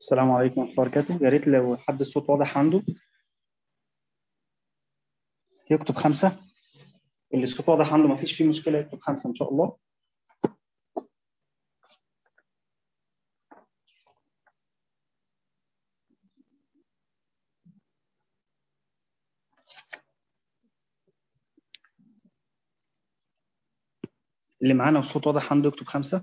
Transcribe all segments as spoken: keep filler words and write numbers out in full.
السلام عليكم ورحمة الله وبركاته. يا ريت لو حد الصوت واضح عنده يكتب خمسة. اللي الصوت واضح عنده ما فيش فيه مشكلة يكتب خمسة إن شاء الله. اللي معانا والصوت واضح عنده يكتب خمسة.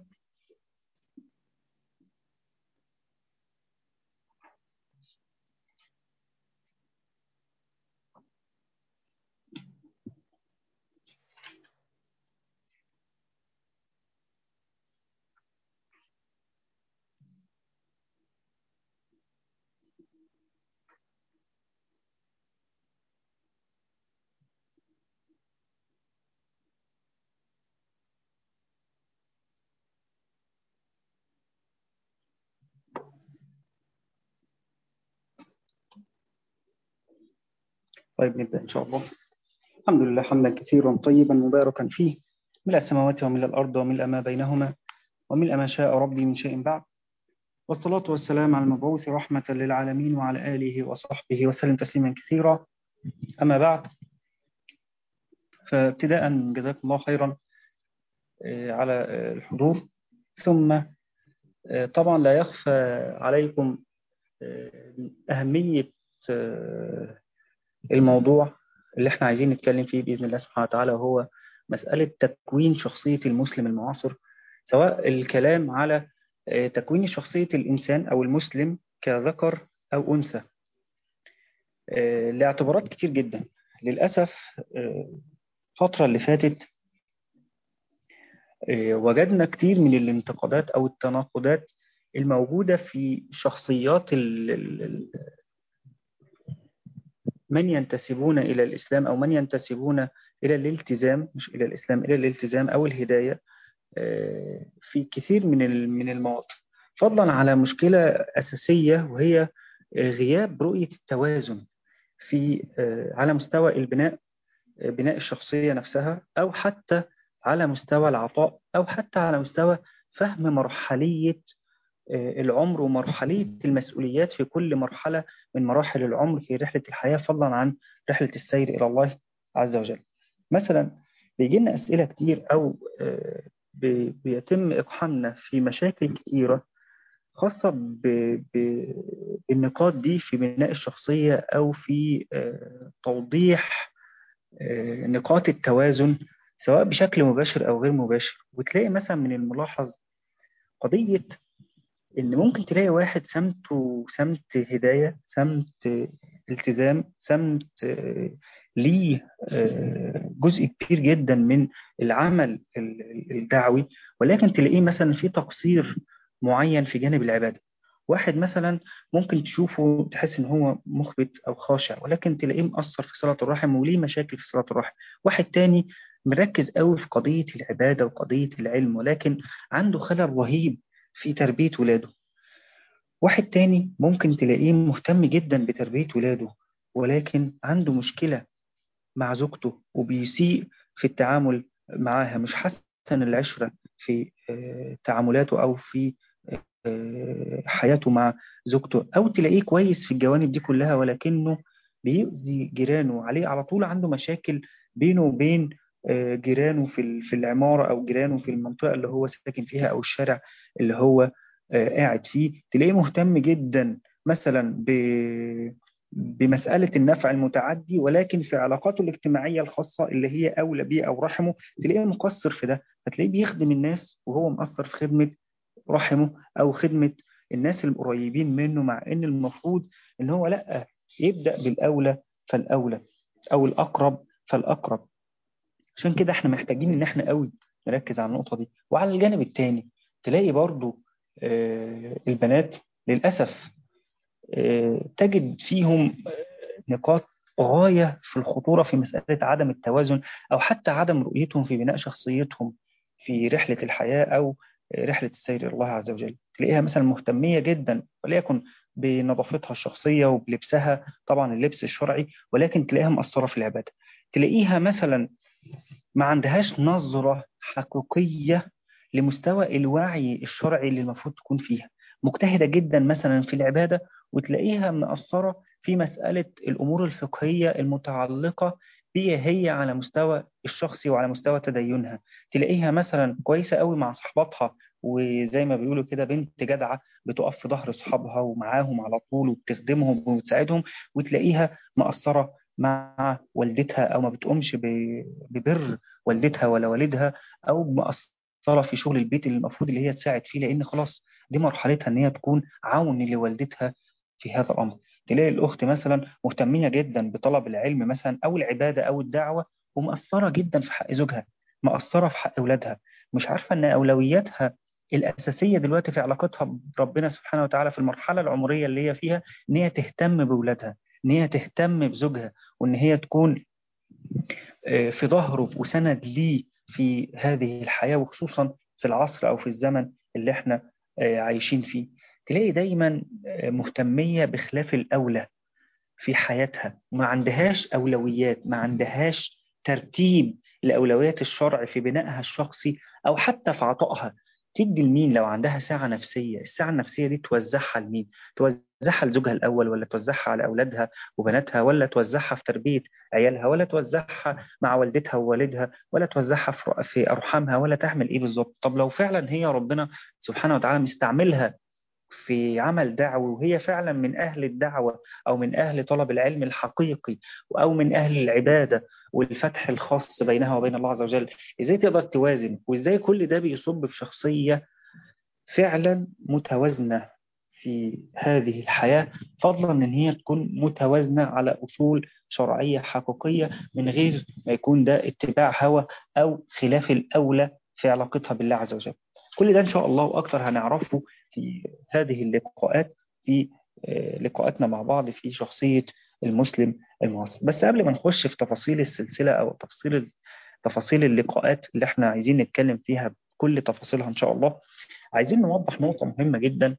طيب نبدأ إن شاء الله. الحمد لله حمدا كثيرا طيبا مباركا فيه، ملء السماوات وملء الأرض وملء ما بينهما وملء ما شاء ربي من شيء بعد، والصلاة والسلام على المبعوث رحمة للعالمين وعلى آله وصحبه وسلم تسليما كثيرا. أما بعد، فابتداء جزاكم الله خيرا آه، على آه، الحضور. ثم آه، طبعا لا يخفى عليكم آه، أهمية آه، الموضوع اللي احنا عايزين نتكلم فيه بإذن الله سبحانه وتعالى، وهو مسألة تكوين شخصية المسلم المعاصر، سواء الكلام على آه، تكوين شخصية الإنسان أو المسلم كذكر أو أنثى آه، لاعتبارات كتير جدا. للأسف آه، الفترة اللي فاتت آه، وجدنا كتير من الانتقادات أو التناقضات الموجودة في شخصيات ال- ال- من ينتسبون إلى الإسلام أو من ينتسبون إلى الالتزام، مش إلى الإسلام، إلى الالتزام أو الهداية آه، في كثير من ال- من المواطن، فضلا على مشكلة أساسية وهي آه، غياب رؤية التوازن في آه، على مستوى البناء، آه، بناء الشخصية نفسها، أو حتى على مستوى العطاء، أو حتى على مستوى فهم مرحلية آه، العمر ومرحلية المسؤوليات في كل مرحلة من مراحل العمر في رحلة الحياة، فضلا عن رحلة السير إلى الله عز وجل. مثلا بيجي لنا أسئلة كتير، أو آه، بي- بيتم إقحامنا في مشاكل كتيرة خاصة ب- ب- بالنقاط دي في بناء الشخصية، أو في آه، توضيح آه، نقاط التوازن سواء بشكل مباشر أو غير مباشر. وتلاقي مثلا من الملاحظ قضية إن ممكن تلاقي واحد سمته سمت هداية، سمت التزام، سمت آه، ليه آه، جزء كبير جدا من العمل ال- الدعوي، ولكن تلاقيه مثلا في تقصير معين في جانب العبادة. واحد مثلا ممكن تشوفه تحس إن هو مخبت أو خاشع، ولكن تلاقيه مقصر في صلة الرحم وليه مشاكل في صلة الرحم. واحد تاني مركز قوي في قضية العبادة وقضية العلم، ولكن عنده خلل رهيب في تربية ولاده. واحد تاني ممكن تلاقيه مهتم جدا بتربية ولاده، ولكن عنده مشكلة مع زوجته وبيسيء في التعامل معاها، مش حسن العشرة في آه، تعاملاته أو في آه، حياته مع زوجته. أو تلاقيه كويس في الجوانب دي كلها، ولكنه بيؤذي جيرانه، عليه على طول عنده مشاكل بينه وبين آه، جيرانه في ال- في العمارة، أو جيرانه في المنطقة اللي هو ساكن فيها، أو الشارع اللي هو آه، قاعد فيه. تلاقيه مهتم جدا مثلا ب بمسألة النفع المتعدي، ولكن في علاقاته الاجتماعية الخاصة اللي هي أولى بيه أو رحمه تلاقيه مقصر في ده. فتلاقيه بيخدم الناس وهو مقصر في خدمة رحمه أو خدمة الناس القريبين منه، مع إن المفروض إن هو لأ، يبدأ بالأولى فالأولى، أو الأقرب فالأقرب. عشان كده احنا محتاجين إن احنا قوي نركز على النقطة دي. وعلى الجانب التاني تلاقي برضو آه، البنات للأسف آه، تجد فيهم نقاط غاية في الخطورة في مسألة عدم التوازن، أو حتى عدم رؤيتهم في بناء شخصيتهم في رحلة الحياة أو رحلة السير إلى الله عز وجل. تلاقيها مثلا مهتمية جدا وليكن بنظافتها الشخصية وبلبسها، طبعا اللبس الشرعي، ولكن تلاقيها مقصرة في العبادة. تلاقيها مثلا ما عندهاش نظرة حقيقية لمستوى الوعي الشرعي اللي المفروض تكون فيها، مجتهدة جدا مثلا في العبادة، وتلاقيها مقصرة في مسألة الأمور الفقهية المتعلقة بها هي على مستوى الشخصي وعلى مستوى تدينها. تلاقيها مثلا كويسة قوي مع صحباتها، وزي ما بيقولوا كده بنت جدعة بتقف في ظهر أصحابها ومعاهم على طول وبتخدمهم وبتساعدهم، وتلاقيها مقصرة مع والدتها، أو ما بتقومش ب- ببر والدتها ولا والدها، أو مقصرة في شغل البيت اللي المفروض اللي هي تساعد فيه، لأن خلاص دي مرحلتها إن هي تكون عون لوالدتها في هذا الأمر. تلاقي الأخت مثلا مهتمية جدا بطلب العلم مثلا أو العبادة أو الدعوة، ومقصرة جدا في حق زوجها، مقصرة في حق أولادها، مش عارفة إن أولوياتها الأساسية دلوقتي في علاقتها بربنا سبحانه وتعالى في المرحلة العمرية اللي هي فيها إن هي تهتم بأولادها، إن هي تهتم بزوجها، وإن هي تكون آه، في ظهره وسند ليه في هذه الحياة، وخصوصا في العصر أو في الزمن اللي احنا آه، عايشين فيه. تلاقي دايما آه، مهتمية بخلاف الأولى في حياتها، ما عندهاش أولويات، ما عندهاش ترتيب لأولويات الشرع في بنائها الشخصي أو حتى في عطائها. تدي لمين؟ لو عندها ساعة نفسية، الساعة النفسية دي توزعها لمين؟ توزعها لزوجها الأول، ولا توزعها على أولادها وبناتها، ولا توزعها في تربية عيالها، ولا توزعها مع والدتها ووالدها، ولا توزعها في في أرحامها، ولا تعمل إيه بالظبط؟ طب لو فعلا هي ربنا سبحانه وتعالى مستعملها في عمل دعوي، وهي فعلا من أهل الدعوة أو من أهل طلب العلم الحقيقي أو من أهل العبادة والفتح الخاص بينها وبين الله عز وجل، إزاي تقدر توازن؟ وإزاي كل ده بيصب في شخصية فعلا متوازنة في هذه الحياة، فضلا أن هي تكون متوازنة على أصول شرعية حقيقية، من غير ما يكون ده اتباع هوى أو خلاف الأولى في علاقتها بالله عز وجل. كل ده إن شاء الله وأكثر هنعرفه في هذه اللقاءات، في آه، لقاءاتنا مع بعض في شخصية المسلم المعاصر. بس قبل ما نخش في تفاصيل السلسلة أو تفاصيل تفاصيل اللقاءات اللي احنا عايزين نتكلم فيها بكل تفاصيلها إن شاء الله، عايزين نوضح نقطة مهمة جدا،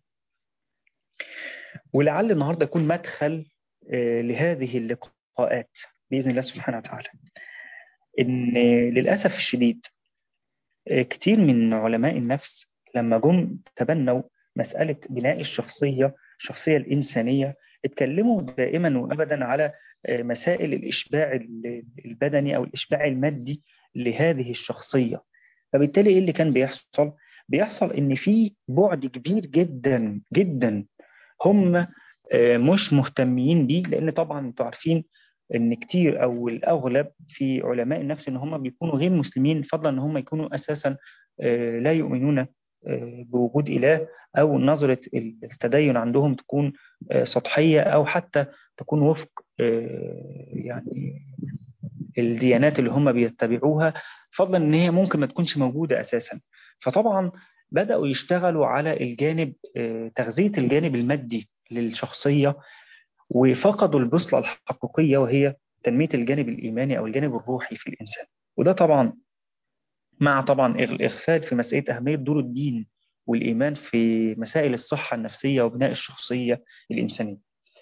ولعل النهاردة يكون مدخل آه، لهذه اللقاءات بإذن الله سبحانه وتعالى. إن للأسف الشديد آه، كتير من علماء النفس لما جم تبنوا مسألة بناء الشخصية، الشخصية الإنسانية، اتكلموا دائما وأبدا على آه، مسائل الإشباع البدني أو الإشباع المادي لهذه الشخصية. فبالتالي إيه اللي كان بيحصل؟ بيحصل إن في بعد كبير جدا جدا هم آه، مش مهتمين بيه، لأن طبعا انتوا عارفين إن كتير أو الأغلب في علماء النفس إن هم بيكونوا غير مسلمين، فضلا إن هم يكونوا أساسا آه، لا يؤمنون آه، بوجود إله، أو نظرة التدين عندهم تكون آه، سطحية، أو حتى تكون وفق آه، يعني الديانات اللي هم بيتبعوها، فضلا ان هي ممكن ما تكونش موجودة اساسا. فطبعا بدأوا يشتغلوا على الجانب آه، تغذية الجانب المادي للشخصية، وفقدوا البوصلة الحقيقية وهي تنمية الجانب الإيماني أو الجانب الروحي في الإنسان. وده طبعا مع طبعا الإغفال في مسألة أهمية دور الدين والإيمان في مسائل الصحة النفسية وبناء الشخصية الإنسانية.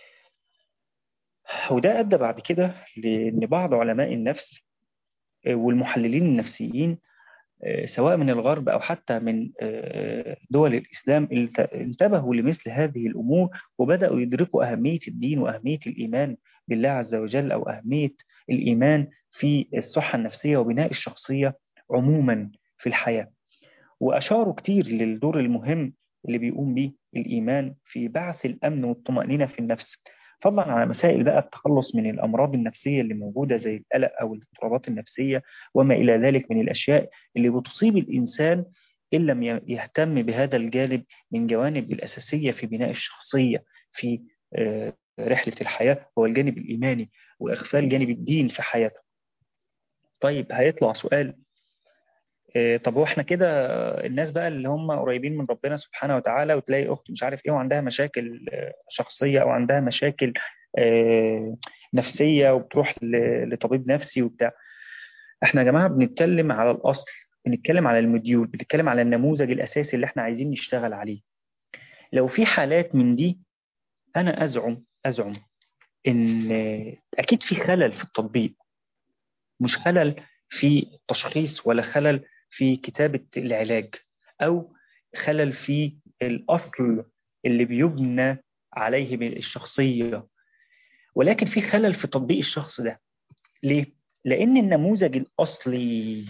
وده أدى بعد كده لأن بعض علماء النفس آه، والمحللين النفسيين آه، سواء من الغرب أو حتى من آه، دول الإسلام الت- انتبهوا لمثل هذه الأمور، وبدأوا يدركوا أهمية الدين وأهمية الإيمان بالله عز وجل، أو أهمية الإيمان في الصحة النفسية وبناء الشخصية عموما في الحياة. وأشاروا كتير للدور المهم اللي بيقوم به الإيمان في بعث الأمن والطمأنينة في النفس، فضلا عن مسائل بقى التخلص من الأمراض النفسية اللي موجودة زي القلق أو الاضطرابات النفسية وما إلى ذلك من الأشياء اللي بتصيب الإنسان إن لم يهتم بهذا الجانب من جوانب الأساسية في بناء الشخصية في آه، رحلة الحياة، هو الجانب الإيماني وإغفال جانب الدين في حياته. طيب هيطلع سؤال، إيه، طب واحنا كده الناس بقى اللي هم قريبين من ربنا سبحانه وتعالى، وتلاقي اخت مش عارف ايه وعندها مشاكل آه، شخصية او عندها مشاكل آه، نفسية وبتروح ل- لطبيب نفسي وبتاع، احنا يا جماعة بنتكلم على الاصل، بنتكلم على الموديول، بنتكلم على النموذج الاساسي اللي احنا عايزين نشتغل عليه. لو في حالات من دي، انا ازعم ازعم ان اكيد في خلل في التطبيق، مش خلل في التشخيص ولا خلل في كتابة العلاج، أو خلل في الأصل اللي بيبنى عليه الشخصية، ولكن في خلل في تطبيق الشخص ده. ليه؟ لأن النموذج الأصلي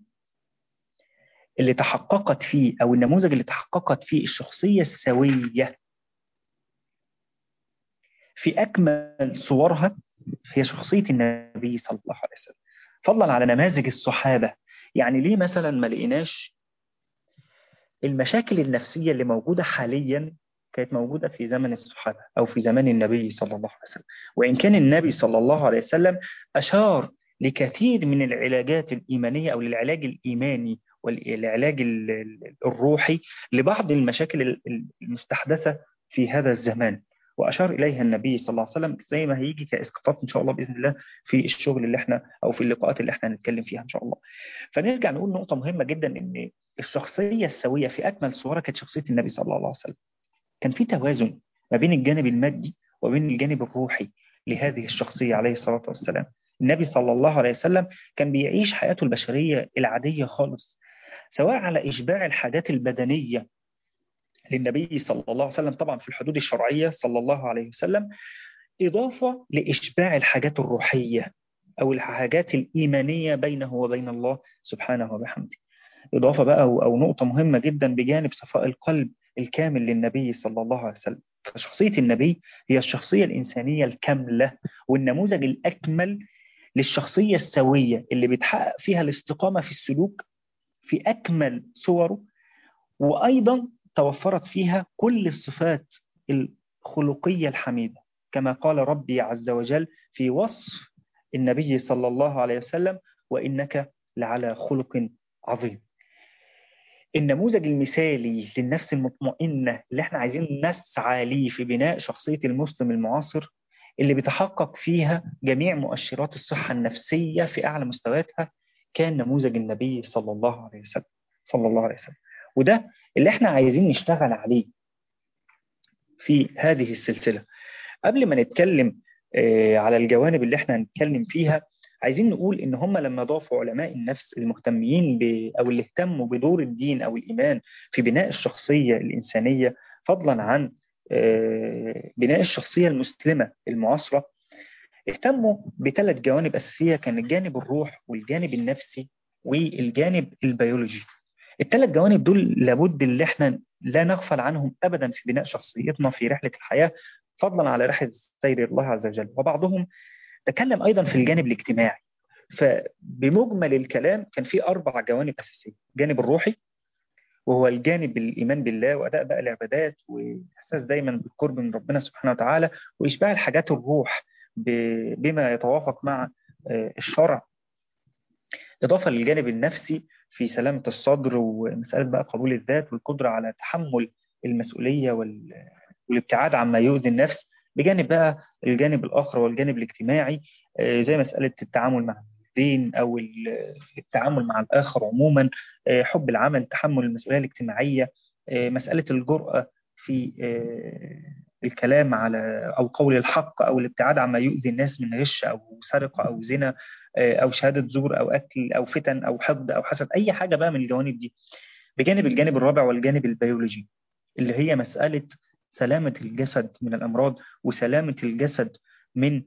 اللي تحققت فيه، أو النموذج اللي تحققت فيه الشخصية السوية في أكمل صورها هي شخصية النبي صلى الله عليه وسلم، فضلا على نماذج الصحابة. يعني ليه مثلا ما لقيناش المشاكل النفسية اللي موجودة حاليا كانت موجودة في زمن الصحابة أو في زمان النبي صلى الله عليه وسلم؟ وإن كان النبي صلى الله عليه وسلم أشار لكثير من العلاجات الإيمانية أو للعلاج الإيماني والعلاج ال- ال- الروحي لبعض المشاكل المستحدثة في هذا الزمان، وأشار إليها النبي صلى الله عليه وسلم زي ما هيجي كإسقاطات إن شاء الله بإذن الله في الشغل اللي احنا أو في اللقاءات اللي احنا هنتكلم فيها إن شاء الله. فنرجع نقول نقطة مهمة جدا، إن الشخصية السوية في أكمل صورها كانت شخصية النبي صلى الله عليه وسلم. كان في توازن ما بين الجانب المادي وبين الجانب الروحي لهذه الشخصية عليه الصلاة والسلام. النبي صلى الله عليه وسلم كان بيعيش حياته البشرية العادية خالص، سواء على إشباع الحاجات البدنية للنبي صلى الله عليه وسلم طبعا في الحدود الشرعية صلى الله عليه وسلم، إضافة لإشباع الحاجات الروحية أو الحاجات الإيمانية بينه وبين الله سبحانه وبحمده. إضافة بقى أو أو نقطة مهمة جدا بجانب صفاء القلب الكامل للنبي صلى الله عليه وسلم. فشخصية النبي هي الشخصية الإنسانية الكاملة والنموذج الأكمل للشخصية السوية اللي بيتحقق فيها الاستقامة في السلوك في أكمل صوره، وأيضا توفرت فيها كل الصفات الخلقية الحميدة، كما قال ربي عز وجل في وصف النبي صلى الله عليه وسلم: وإنك لعلى خلق عظيم. النموذج المثالي للنفس المطمئنة اللي احنا عايزين نسعى ليه في بناء شخصية المسلم المعاصر، اللي بيتحقق فيها جميع مؤشرات الصحة النفسية في أعلى مستوياتها، كان نموذج النبي صلى الله عليه وسلم صلى الله عليه وسلم. وده اللي احنا عايزين نشتغل عليه في هذه السلسلة. قبل ما نتكلم آه، على الجوانب اللي احنا هنتكلم فيها، عايزين نقول إن هم لما ضافوا علماء النفس المهتمين ب... أو اللي اهتموا بدور الدين أو الإيمان في بناء الشخصية الإنسانية، فضلا عن آه، بناء الشخصية المسلمة المعاصرة، اهتموا بثلاث جوانب أساسية: كان الجانب الروح والجانب النفسي والجانب البيولوجي. الثلاث جوانب دول لابد اللي احنا لا نغفل عنهم أبدا في بناء شخصيتنا في رحلة الحياة، فضلا على رحلة سير الله عز وجل. وبعضهم تكلم أيضا في الجانب الاجتماعي. فبمجمل الكلام كان في أربع جوانب أساسية: الجانب الروحي، وهو الجانب الإيمان بالله وأداء بقى العبادات وإحساس دايما بالقرب من ربنا سبحانه وتعالى وإشباع الحاجات الروح بما يتوافق مع الشرع، إضافة للجانب النفسي في سلامة الصدر ومسألة بقى قبول الذات والقدرة على تحمل المسؤولية والابتعاد عما يؤذي النفس، بجانب بقى الجانب الآخر والجانب الاجتماعي زي مسألة التعامل مع الدين أو التعامل مع الآخر عموما، حب العمل، تحمل المسؤولية الاجتماعية، مسألة الجرأة في الكلام على أو قول الحق أو الابتعاد عما يؤذي الناس من غش أو سرقة أو زنا أو شهادة زور أو أكل أو فتن أو حقد أو حسد، أي حاجة بقى من الجوانب دي. بجانب الجانب الرابع والجانب البيولوجي اللي هي مسألة سلامة الجسد من الأمراض وسلامة الجسد من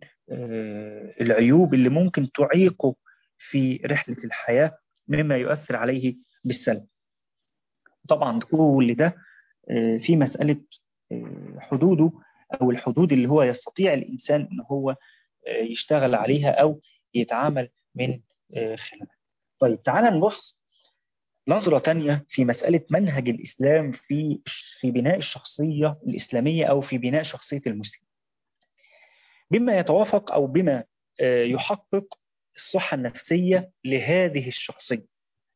العيوب اللي ممكن تعيقه في رحلة الحياة مما يؤثر عليه بالسلب. طبعا كل ده في مسألة حدوده أو الحدود اللي هو يستطيع الإنسان أن هو يشتغل عليها أو يتعامل من خلالها. طيب تعال نبص نظرة تانية في مسألة منهج الإسلام في في بناء الشخصية الإسلامية أو في بناء شخصية المسلم، بما يتوافق أو بما يحقق الصحة النفسية لهذه الشخصية.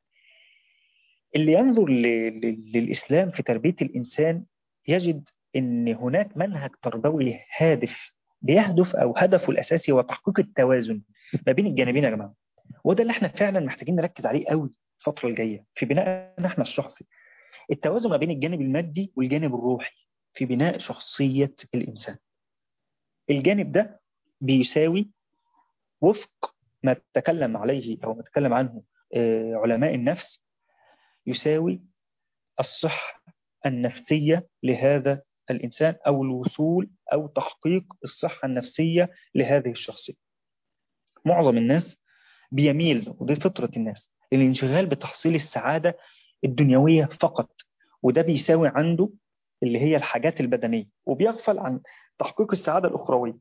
اللي ينظر للإسلام في تربية الإنسان يجد أن هناك منهج تربوي هادف بيهدف أو هدفه الأساسي هو تحقيق التوازن ما بين الجانبين يا جماعة. وده اللي احنا فعلا محتاجين نركز عليه قوي الفترة الجاية في بناء احنا الشخصي، التوازن ما بين الجانب المادي والجانب الروحي في بناء شخصية الإنسان. الجانب ده بيساوي وفق ما تكلم عليه أو ما تكلم عنه علماء النفس، يساوي الصحة النفسية لهذا الإنسان أو الوصول أو تحقيق الصحة النفسية لهذه الشخصية. معظم الناس بيميل، ودي فطرة الناس، للانشغال بتحصيل السعادة الدنيوية فقط، وده بيساوي عنده اللي هي الحاجات البدنية، وبيغفل عن تحقيق السعادة الأخروية.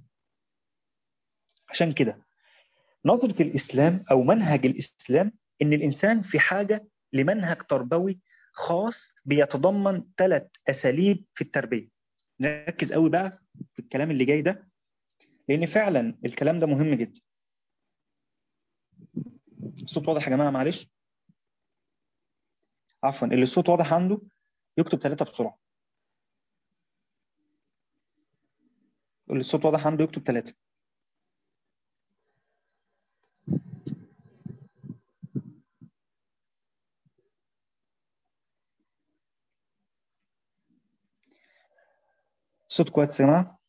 عشان كده نظرة الإسلام أو منهج الإسلام إن الإنسان في حاجة لمنهج تربوي خاص بيتضمن ثلاث أساليب في التربية. نركز قوي بقى في الكلام اللي جاي ده، لأن فعلا الكلام ده مهم جدا. الصوت واضح يا جماعة؟ معلش، عفوا، اللي الصوت واضح عنده يكتب ثلاثة بسرعة. اللي الصوت واضح عنده يكتب ثلاثة. الصوت كويس يا جماعة؟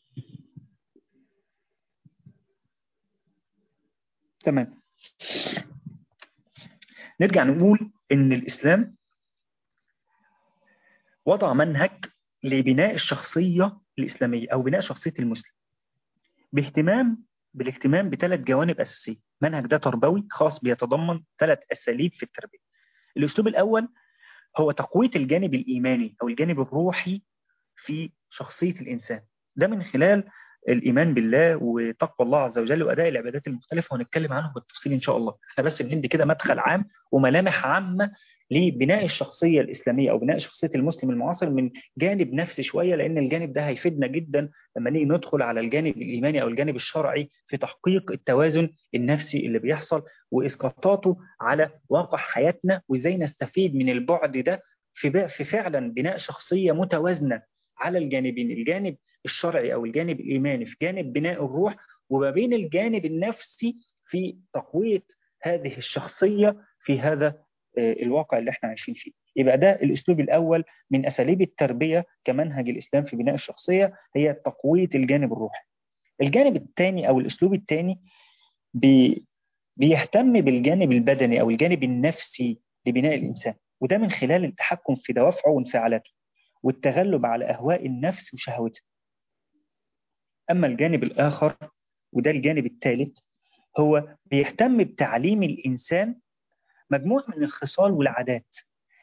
تمام. نرجع نقول إن الإسلام وضع منهج لبناء الشخصية الإسلامية أو بناء شخصية المسلم باهتمام بالاهتمام بثلاث جوانب أساسية. منهج ده تربوي خاص بيتضمن ثلاث أساليب في التربية. الأسلوب الأول هو تقوية الجانب الإيماني أو الجانب الروحي في شخصية الإنسان، ده من خلال الإيمان بالله وتقوى الله عز وجل وأداء العبادات المختلفة، وهنتكلم عنه بالتفصيل إن شاء الله. احنا بس بندي كده مدخل عام وملامح عامة لبناء الشخصية الإسلامية أو بناء شخصية المسلم المعاصر من جانب نفسي شوية، لأن الجانب ده هيفيدنا جدا لما نيجي ندخل على الجانب الإيماني أو الجانب الشرعي في تحقيق التوازن النفسي اللي بيحصل وإسقاطاته على واقع حياتنا، وإزاي نستفيد من البعد ده في في فعلا بناء شخصية متوازنة على الجانبين، الجانب الشرعي أو الجانب الإيماني في جانب بناء الروح، وما بين الجانب النفسي في تقوية هذه الشخصية في هذا الواقع اللي احنا عايشين فيه. يبقى ده الأسلوب الأول من أساليب التربية كمنهج الإسلام في بناء الشخصية، هي تقوية الجانب الروحي. الجانب الثاني أو الأسلوب الثاني بي بيهتم بالجانب البدني أو الجانب النفسي لبناء الإنسان، وده من خلال التحكم في دوافعه وانفعالاته والتغلب على أهواء النفس وشهوتها. أما الجانب الآخر وده الجانب الثالث، هو بيهتم بتعليم الإنسان مجموعة من الخصال والعادات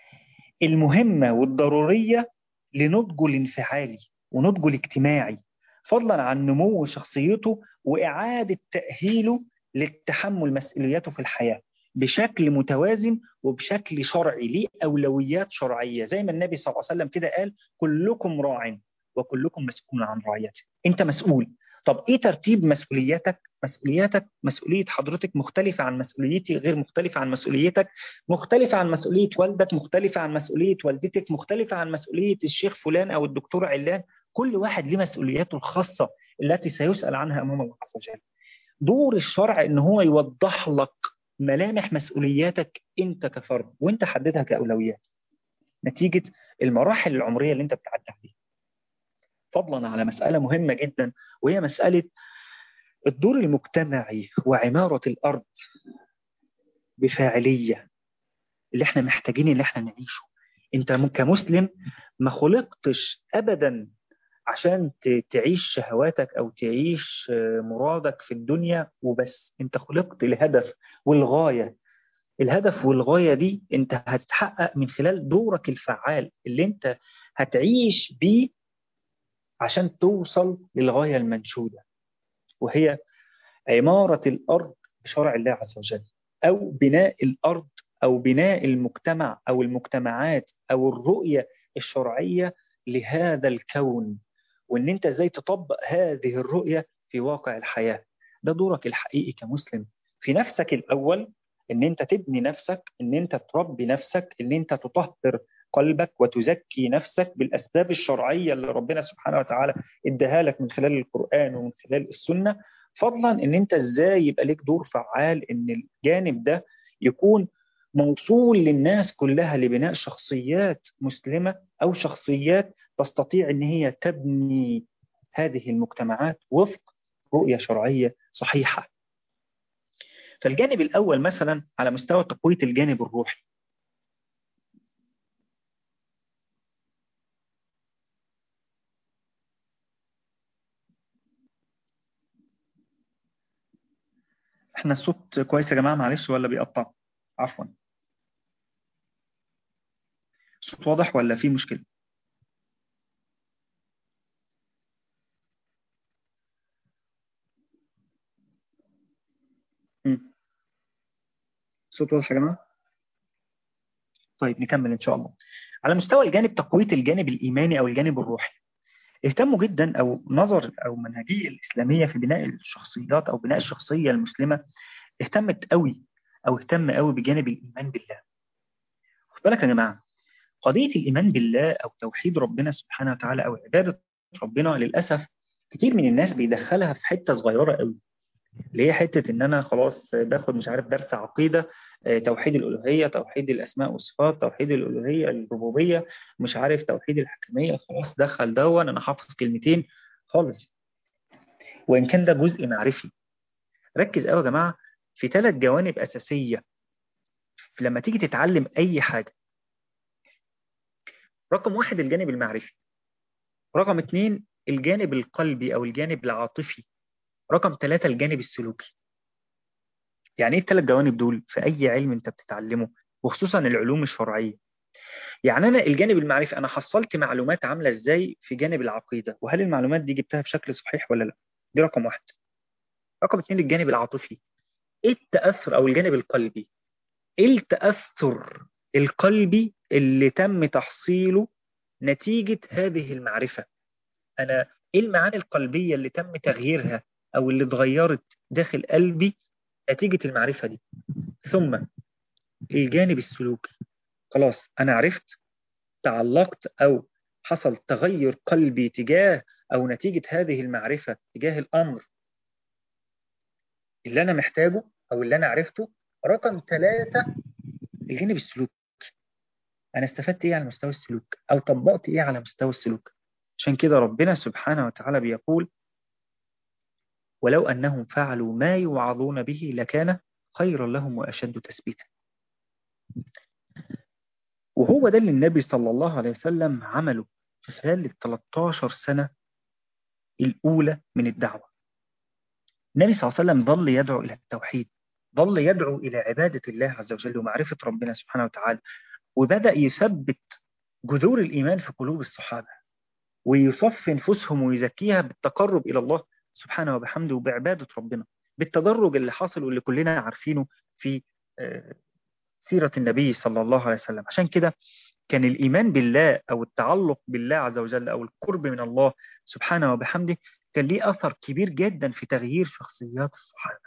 المهمة والضرورية لنضجه الانفعالي ونضجه الاجتماعي، فضلا عن نمو شخصيته وإعادة تأهيله للتحمل مسؤولياته في الحياة بشكل متوازن وبشكل شرعي، ليه أولويات شرعية، زي ما النبي صلى الله عليه وسلم كده قال: كلكم راع وكلكم مسؤول عن رعيته. أنت مسؤول. طب إيه ترتيب مسؤولياتك؟ مسؤولياتك مسؤولية حضرتك مختلفة عن مسؤوليتي، غير مختلفة عن مسؤوليتك، مختلفة عن مسؤولية والدك، مختلفة عن مسؤولية والدتك، مختلفة عن مسؤولية الشيخ فلان أو الدكتور علان. كل واحد له مسؤولياته الخاصة التي سيسأل عنها أمام الله عز وجل. دور الشرع إن هو يوضح لك ملامح مسؤولياتك أنت كفرد، وأنت حددها كأولويات نتيجة المراحل العمرية اللي أنت بتعدي عليها. فضلا على مسألة مهمة جدا، وهي مسألة الدور المجتمعي وعمارة الأرض بفاعلية اللي احنا محتاجين اللي احنا نعيشه. انت كمسلم ما خلقتش أبدا عشان تعيش شهواتك أو تعيش مرادك في الدنيا وبس، انت خلقت لهدف والغاية. الهدف والغاية دي انت هتتحقق من خلال دورك الفعال اللي انت هتعيش بيه عشان توصل للغاية المنشودة، وهي عمارة الأرض بشرع الله عز وجل، أو بناء الأرض أو بناء المجتمع أو المجتمعات أو الرؤية الشرعية لهذا الكون، وإن أنت إزاي تطبق هذه الرؤية في واقع الحياة. ده دورك الحقيقي كمسلم في نفسك الأول، إن أنت تبني نفسك، إن أنت تربي نفسك، إن أنت تطهر قلبك وتزكي نفسك بالأسباب الشرعية اللي ربنا سبحانه وتعالى اداها لك من خلال القرآن ومن خلال السنة. فضلا ان انت ازاي يبقى ليك دور فعال ان الجانب ده يكون موصول للناس كلها لبناء شخصيات مسلمة او شخصيات تستطيع ان هي تبني هذه المجتمعات وفق رؤية شرعية صحيحة. فالجانب الاول مثلا على مستوى تقوية الجانب الروحي، احنا الصوت كويس يا جماعة؟ معلش ولا بيقطع؟ عفوا. الصوت واضح ولا في مشكلة؟ مم. الصوت واضح يا جماعة؟ طيب نكمل إن شاء الله. على مستوى الجانب تقوية الجانب الإيماني أو الجانب الروحي، اهتموا جدا أو نظر أو منهجية الإسلامية في بناء الشخصيات أو بناء الشخصية المسلمة اهتمت قوي أو اهتم قوي بجانب الإيمان بالله. خد بالك يا جماعة، قضية الإيمان بالله أو توحيد ربنا سبحانه وتعالى أو عبادة ربنا للأسف كتير من الناس بيدخلها في حتة صغيرة قوي، اللي هي حتة إن أنا خلاص باخد مش عارف درس عقيدة، آه، توحيد الألوهية، توحيد الأسماء والصفات، توحيد الألوهية الربوبية، مش عارف توحيد الحكمية، خلاص دخل دون أنا حافظ كلمتين خالص. وإن كان ده جزء معرفي، ركز قوي يا جماعة في ثلاث جوانب أساسية لما تيجي تتعلم أي حاجة. رقم واحد الجانب المعرفي، رقم اتنين الجانب القلبي أو الجانب العاطفي، رقم ثلاثة الجانب السلوكي. يعني ايه الثلاث جوانب دول في اي علم انت بتتعلمه، وخصوصا العلوم الشرعيه؟ يعني انا الجانب المعرفي، انا حصلت معلومات عامله ازاي في جانب العقيده، وهل المعلومات دي جبتها بشكل صحيح ولا لا؟ دي رقم واحد. رقم اتنين الجانب العاطفي، ايه التاثر او الجانب القلبي، ايه التاثر القلبي اللي تم تحصيله نتيجه هذه المعرفه. انا ايه المعاني القلبيه اللي تم تغييرها او اللي اتغيرت داخل قلبي نتيجه المعرفه دي. ثم الجانب السلوكي، خلاص أنا عرفت، تعلقت أو حصل تغير قلبي تجاه أو نتيجة هذه المعرفة تجاه الأمر اللي أنا محتاجه أو اللي أنا عرفته. رقم ثلاثة الجانب السلوكي، أنا استفدت إيه على مستوى السلوك أو طبقت إيه على مستوى السلوك. عشان كده ربنا سبحانه وتعالى بيقول ولو أنهم فعلوا ما يوعظون به لكان خيرا لهم وأشد تثبيتا. وهو ده اللي النبي صلى الله عليه وسلم عمله في خلال ال تلتاشر سنة الأولى من الدعوة. النبي صلى الله عليه وسلم ظل يدعو إلى التوحيد، ظل يدعو إلى عبادة الله عز وجل ومعرفة ربنا سبحانه وتعالى، وبدأ يثبت جذور الإيمان في قلوب الصحابة، ويصفي نفوسهم ويزكيها بالتقرب إلى الله سبحانه وبحمده وبعبادة ربنا بالتدرج اللي حصل واللي كلنا عارفينه في آه، سيرة النبي صلى الله عليه وسلم. عشان كده كان الإيمان بالله أو التعلق بالله عز وجل أو القرب من الله سبحانه وبحمده كان ليه أثر كبير جدا في تغيير شخصيات الصحابة،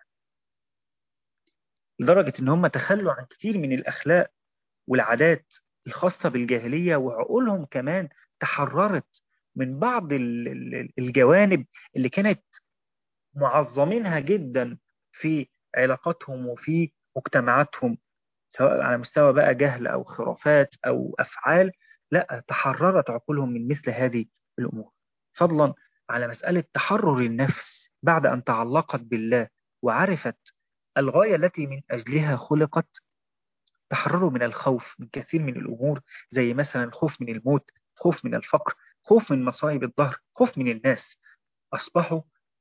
لدرجة إن هم تخلوا عن كتير من الأخلاق والعادات الخاصة بالجاهلية، وعقولهم كمان تحررت من بعض ال- ال- الجوانب اللي كانت معظمينها جدا في علاقاتهم وفي مجتمعاتهم، سواء على مستوى بقى جهل أو خرافات أو أفعال. لا، تحررت عقولهم من مثل هذه الأمور، فضلا على مسألة تحرر النفس بعد أن تعلقت بالله وعرفت الغاية التي من أجلها خلقت. تحرروا من الخوف من كثير من الأمور، زي مثلا الخوف من الموت، خوف من الفقر، خوف من مصائب الظهر، خوف من الناس. أصبحوا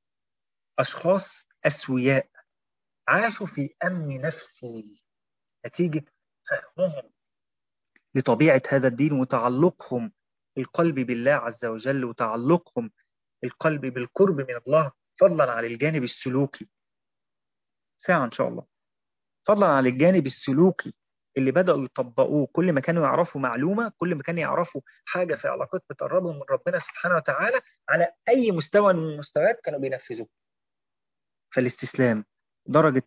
أشخاص أسوياء عاشوا في أمن نفسي نتيجة فهمهم لطبيعة هذا الدين وتعلقهم القلب بالله عز وجل وتعلقهم القلب بالقرب من الله، فضلا عن الجانب السلوكي. ساعة إن شاء الله. فضلا عن الجانب السلوكي اللي بدأوا يطبقوه، كل ما كانوا يعرفوا معلومة، كل ما كانوا يعرفوا حاجة في علاقات بتقربهم من ربنا سبحانه وتعالى على أي مستوى من المستويات كانوا بينفذوه. فالاستسلام درجة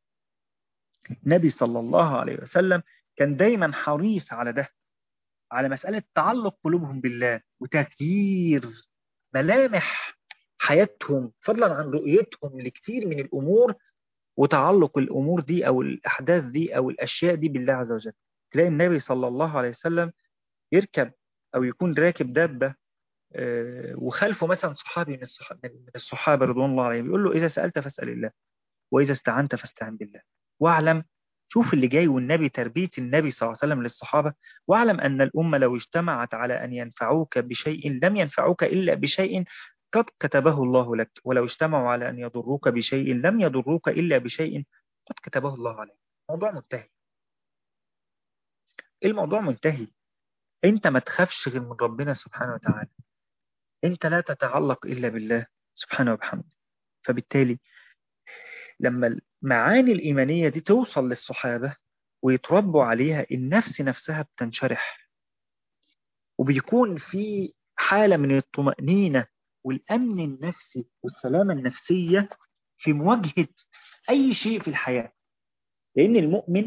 النبي صلى الله عليه وسلم كان دايما حريص على ده، على مسألة تعلق قلوبهم بالله وتغيير ملامح حياتهم فضلا عن رؤيتهم لكثير من الأمور، وتعلق الأمور دي أو الأحداث دي أو الأشياء دي بالله عز وجل. تلاقي النبي صلى الله عليه وسلم يركب أو يكون راكب دابة، آه، وخلفه مثلا صحابي من الصح- من الصحابة رضوان الله عليهم، يقول له إذا سألت فاسأل الله وإذا استعنت فاستعن بالله واعلم. شوف اللي جاي، والنبي تربية النبي صلى الله عليه وسلم للصحابة: واعلم أن الأمة لو اجتمعت على أن ينفعوك بشيء لم ينفعوك إلا بشيء قد كتبه الله لك، ولو اجتمعوا على أن يضروك بشيء لم يضروك إلا بشيء قد كتبه الله عليك. الموضوع منتهي. الموضوع منتهي. انت ما تخافش غير من ربنا سبحانه وتعالى. انت لا تتعلق الا بالله سبحانه وبحمده. فبالتالي لما المعاني الإيمانية دي توصل للصحابة ويتربوا عليها، النفس نفسها بتنشرح، وبيكون في حالة من الطمأنينة والأمن النفسي والسلامة النفسية في مواجهة أي شيء في الحياة. لأن المؤمن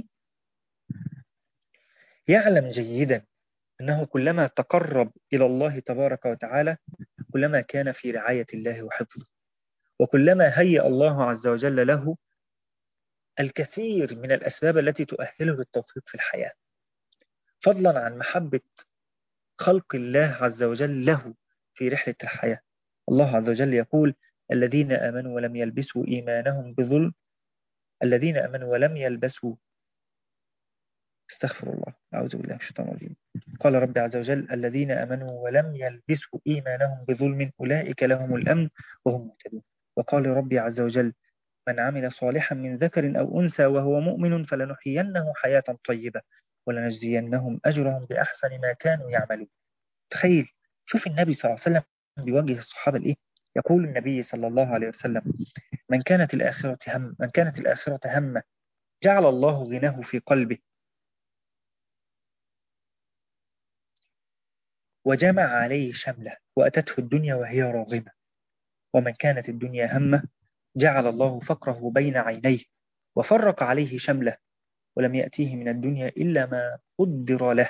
يعلم جيدا أنه كلما تقرب إلى الله تبارك وتعالى كلما كان في رعاية الله وحفظه، وكلما هيأ الله عز وجل له الكثير من الأسباب التي تؤهله للتوفيق في الحياة، فضلا عن محبة خلق الله عز وجل له في رحلة الحياة. الله عز وجل يقول: الذين آمنوا ولم يلبسوا إيمانهم بظلم الذين آمنوا ولم يلبسوا استغفر الله أعوذ بالله من الشيطان الرجيم. قال رب عز وجل: الذين آمنوا ولم يلبسوا إيمانهم بظلم أولئك لهم الأمن وهم مهتدون. وقال ربي عز وجل: من عمل صالحا من ذكر أو أنثى وهو مؤمن فلنحيينه حياة طيبة ولنجزينهم أجرهم بأحسن ما كانوا يعملون. تخيل، شوف النبي صلى الله عليه وسلم بيوجه الصحابة لإيه. يقول النبي صلى الله عليه وسلم: من كانت الآخرة هم من كانت الآخرة همه جعل الله غناه في قلبه وجمع عليه شمله وأتته الدنيا وهي راغمة. ومن كانت الدنيا همه جعل الله فقره بين عينيه وفرق عليه شمله ولم يأتيه من الدنيا إلا ما قدر له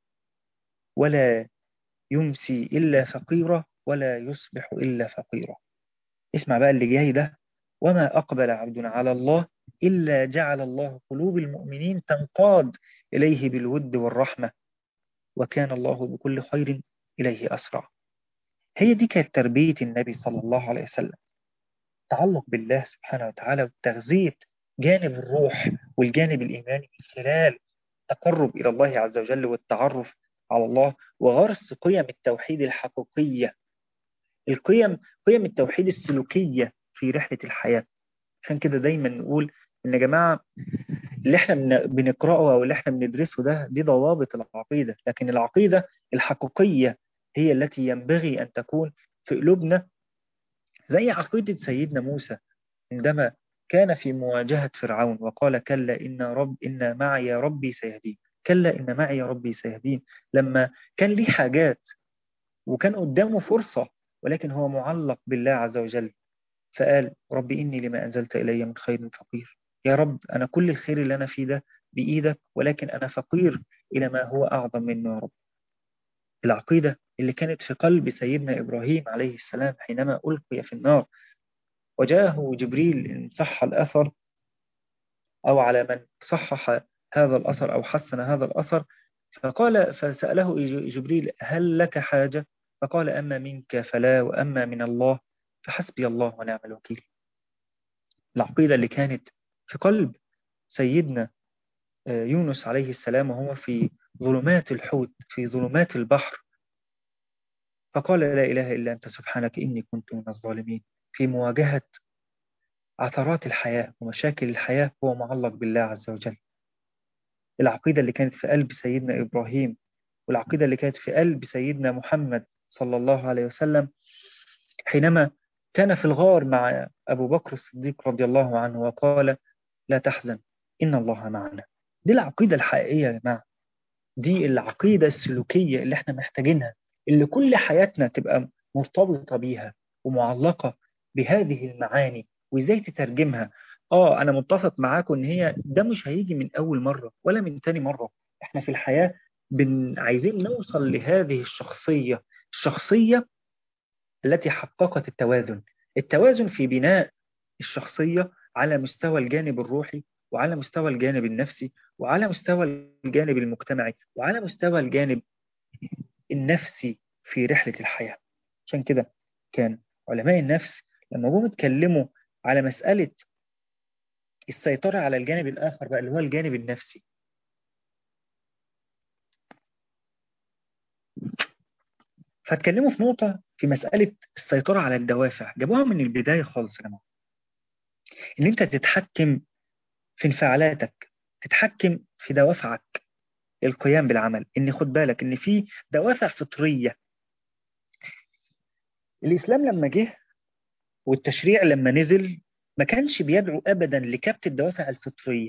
ولا يمسي إلا فقيرا ولا يصبح إلا فقيرا. اسمع بقى اللي جاي ده: وما أقبل عبد على الله إلا جعل الله قلوب المؤمنين تنقاد إليه بالود والرحمة وكان الله بكل خير إليه أسرع. هي دي كانت تربية النبي صلى الله عليه وسلم، تعلق بالله سبحانه وتعالى وتغذية جانب الروح والجانب الإيماني من خلال التقرب إلى الله عز وجل والتعرف على الله، وغرس قيم التوحيد الحقيقية، القيم قيم التوحيد السلوكية في رحلة الحياة. عشان كده دايما نقول إن يا جماعة اللي احنا بن- بنقرأه أو اللي احنا بندرسه ده دي ضوابط العقيدة، لكن العقيدة الحقيقية هي التي ينبغي أن تكون في قلوبنا، زي عقيدة سيدنا موسى عندما كان في مواجهة فرعون وقال: كلا إن رب إن معي ربي سيهدين. كلا إن معي ربي سيهدين. لما كان ليه حاجات وكان قدامه فرصة ولكن هو معلق بالله عز وجل، فقال: ربي إني لما أنزلت إلي من خير فقير. يا رب أنا كل الخير اللي أنا فيه ده بإيدك ولكن أنا فقير إلى ما هو أعظم منه يا رب. العقيدة اللي كانت في قلب سيدنا إبراهيم عليه السلام حينما ألقي في النار وجاءه جبريل إن صح الأثر أو على من صحح هذا الأثر أو حسن هذا الأثر، فقال فسأله جبريل: هل لك حاجة؟ فقال: أما منك فلا وأما من الله فحسبي الله ونعم الوكيل. العقيدة اللي كانت في قلب سيدنا يونس عليه السلام وهو في ظلمات الحوت في ظلمات البحر فقال: لا إله إلا أنت سبحانك إني كنت من الظالمين. في مواجهة عثرات الحياة ومشاكل الحياة هو معلق بالله عز وجل. العقيدة اللي كانت في قلب سيدنا إبراهيم والعقيدة اللي كانت في قلب سيدنا محمد صلى الله عليه وسلم حينما كان في الغار مع أبو بكر الصديق رضي الله عنه وقال: لا تحزن إن الله معنا. دي العقيدة الحقيقية يا جماعة، دي العقيدة السلوكية اللي احنا محتاجينها، اللي كل حياتنا تبقى مرتبطة بيها ومعلقة بهذه المعاني وإزاي تترجمها. آه أنا متفق معاكم إن هي ده مش هيجي من أول مرة ولا من تاني مرة. احنا في الحياة بن... عايزين نوصل لهذه الشخصية الشخصية التي حققت التوازن التوازن في بناء الشخصية على مستوى الجانب الروحي وعلى مستوى الجانب النفسي وعلى مستوى الجانب المجتمعي وعلى مستوى الجانب النفسي في رحلة الحياة. عشان كده كان علماء النفس لما جم اتكلموا على مسألة السيطرة على الجانب الآخر بقى اللي هو الجانب النفسي، فاتكلموا في نقطة في مسألة السيطرة على الدوافع، جابوها من البداية خالص يا جماعة، إن أنت تتحكم في انفعالاتك، تتحكم في دوافعك للقيام بالعمل. إن خد بالك إن في دوافع فطرية. الإسلام لما جه والتشريع لما نزل ما كانش بيدعو أبدا لكبت الدوافع الفطرية،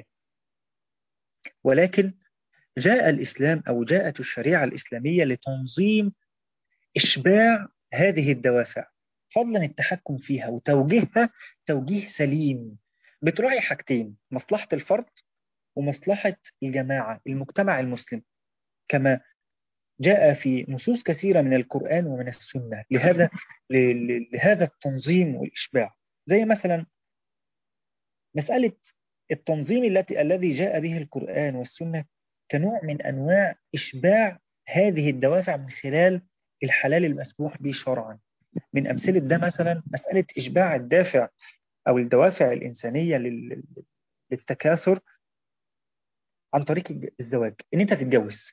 ولكن جاء الإسلام أو جاءت الشريعة الإسلامية لتنظيم إشباع هذه الدوافع، فضلا التحكم فيها وتوجيهها توجيه سليم بتراعي حاجتين: مصلحة الفرد ومصلحة الجماعة المجتمع المسلم، كما جاء في نصوص كثيرة من القرآن ومن السنة لهذا لهذا التنظيم والإشباع. زي مثلا مسألة التنظيم التي الذي جاء به القرآن والسنة كنوع من أنواع إشباع هذه الدوافع من خلال الحلال المسموح به شرعا. من أمثلة ده مثلا مسألة إشباع الدافع أو الدوافع الإنسانية لل- للتكاثر عن طريق الج- الزواج، إن أنت تتجوز،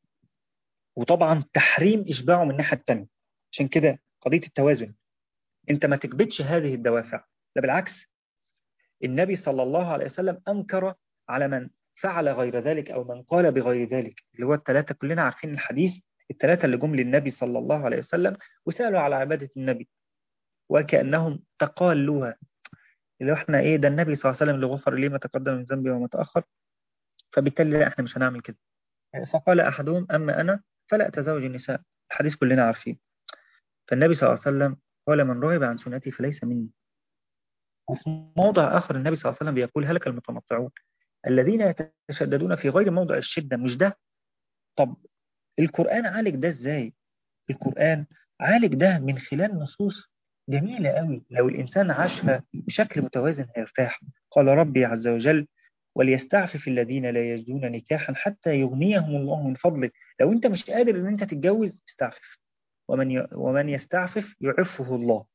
وطبعا تحريم إشباعه من الناحية التانية. عشان كده قضية التوازن، أنت ما تكبتش هذه الدوافع، لا بالعكس. النبي صلى الله عليه وسلم أنكر على من فعل غير ذلك أو من قال بغير ذلك، اللي هو الثلاثة كلنا عارفين الحديث، الثلاثة اللي جم للنبي صلى الله عليه وسلم وسألوا على عبادة النبي وكأنهم تقالوها، اللي هو احنا ايه ده، النبي صلى الله عليه وسلم اللي غفر لي ما تقدم من ذنبي وما تأخر، فبالتالي لا احنا مش هنعمل كده. فقال أحدهم أما أنا فلا أتزوج النساء، الحديث كلنا عارفين. فالنبي صلى الله عليه وسلم قال من رغب عن سنتي فليس مني. وفي موضع آخر النبي صلى الله عليه وسلم بيقول هلك المتنطعون الذين يتشددون في غير موضع الشدة، مش ده. طب القرآن عالج ده ازاي؟ القرآن عالج ده من خلال نصوص جميلة قوي، لو الإنسان عاشها بشكل متوازن هيرتاح. قال ربي عز وجل وليستعفف الذين لا يجدون نكاحا حتى يغنيهم الله من فضله. لو انت مش قادر ان انت تتجوز استعفف، ومن ي... ومن يستعفف يعفه الله.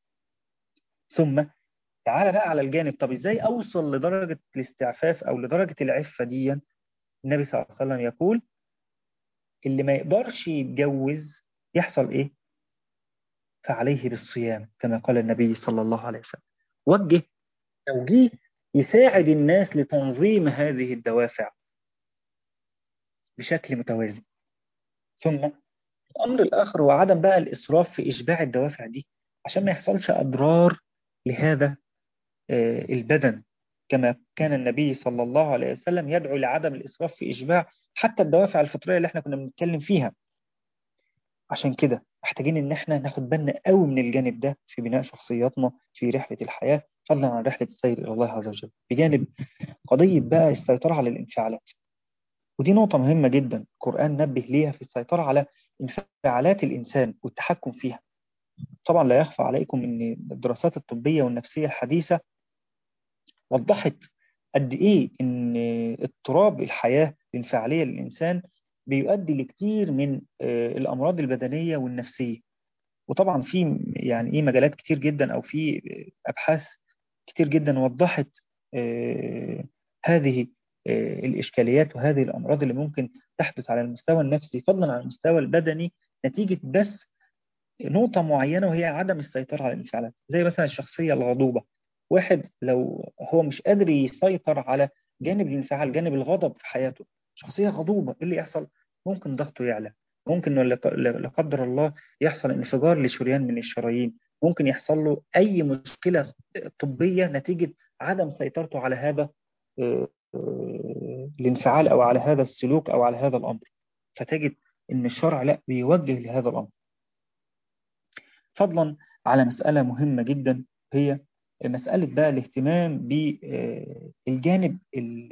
ثم تعالى بقى على الجانب، طب ازاي اوصل لدرجة الاستعفاف او لدرجة العفة دي؟ النبي صلى الله عليه وسلم يقول اللي ما يقدرش يتجوز يحصل ايه؟ فعليه بالصيام، كما قال النبي صلى الله عليه وسلم. وجه توجيه يساعد الناس لتنظيم هذه الدوافع بشكل متوازن. ثم الأمر الآخر هو عدم بقى الإسراف في إشباع الدوافع دي، عشان ما يحصلش أضرار لهذا آه، البدن، كما كان النبي صلى الله عليه وسلم يدعو لعدم الإسراف في إشباع حتى الدوافع الفطرية اللي احنا كنا بنتكلم فيها. عشان كده محتاجين ان احنا ناخد بالنا قوي من الجانب ده في بناء شخصياتنا في رحلة الحياة، فضلا عن رحلة السير إلى الله عز وجل، بجانب قضية بقى السيطرة على الانفعالات. ودي نقطة مهمة جدا القرآن نبه ليها في السيطرة على انفعالات الإنسان والتحكم فيها. طبعا لا يخفى عليكم ان الدراسات الطبية والنفسية الحديثة وضحت قد ايه ان اضطراب الحياة الانفعالية للإنسان بيؤدي لكثير من آه، الأمراض البدنية والنفسية. وطبعا في يعني ايه مجالات كتير جدا او في ابحاث كتير جدا وضحت آه، هذه آه، الاشكاليات وهذه الامراض اللي ممكن تحدث على المستوى النفسي فضلا عن المستوى البدني نتيجة بس نقطة معينة، وهي عدم السيطرة على الانفعالات. زي مثلا الشخصية الغضوبة، واحد لو هو مش قادر يسيطر على جانب الانفعال، جانب الغضب في حياته، شخصية غضوبة، ايه اللي يحصل؟ ممكن ضغطه يعلى، ممكن لا لا قدر الله يحصل انفجار لشريان من الشرايين، ممكن يحصل له أي مشكلة طبية نتيجة عدم سيطرته على هذا آه، آه، الانفعال أو على هذا السلوك أو على هذا الأمر. فتجد إن الشرع لا بيوجه لهذا الأمر. فضلا على مسألة مهمة جدا، هي مسألة بقى الاهتمام بالجانب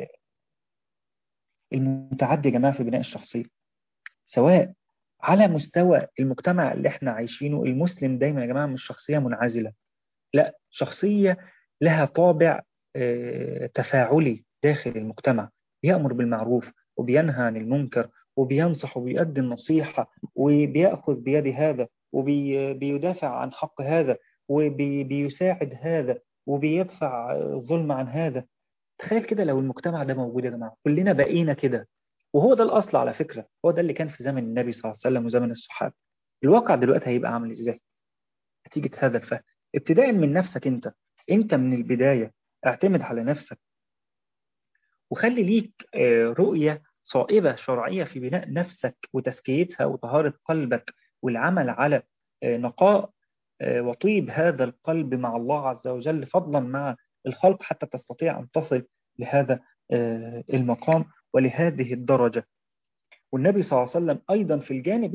المتعدي يا جماعة في بناء الشخصية، سواء على مستوى المجتمع اللي احنا عايشينه. المسلم دايما يا جماعة مش شخصية منعزلة، لا، شخصية لها طابع آه، تفاعلي داخل المجتمع، بيأمر بالمعروف وبينهى عن المنكر وبينصح وبيؤدي النصيحة وبيأخذ بيد هذا وبيدافع عن حق هذا وبيساعد هذا وبيدفع الظلم عن هذا. تخيل كده لو المجتمع ده موجود يا جماعة، كلنا بقينا كده. وهو ده الأصل على فكرة، هو ده اللي كان في زمن النبي صلى الله عليه وسلم وزمن الصحابة. الواقع دلوقتي هيبقى عامل ازاي نتيجة هذا الفهم؟ ابتداء من نفسك انت، انت من البداية اعتمد على نفسك وخلي ليك آه، رؤية صائبة شرعية في بناء نفسك وتزكيتها وطهارة قلبك والعمل على آه، نقاء آه، وطيب هذا القلب مع الله عز وجل، فضلا مع الخلق، حتى تستطيع أن تصل لهذا آه، المقام ولهذه الدرجة. والنبي صلى الله عليه وسلم أيضا في الجانب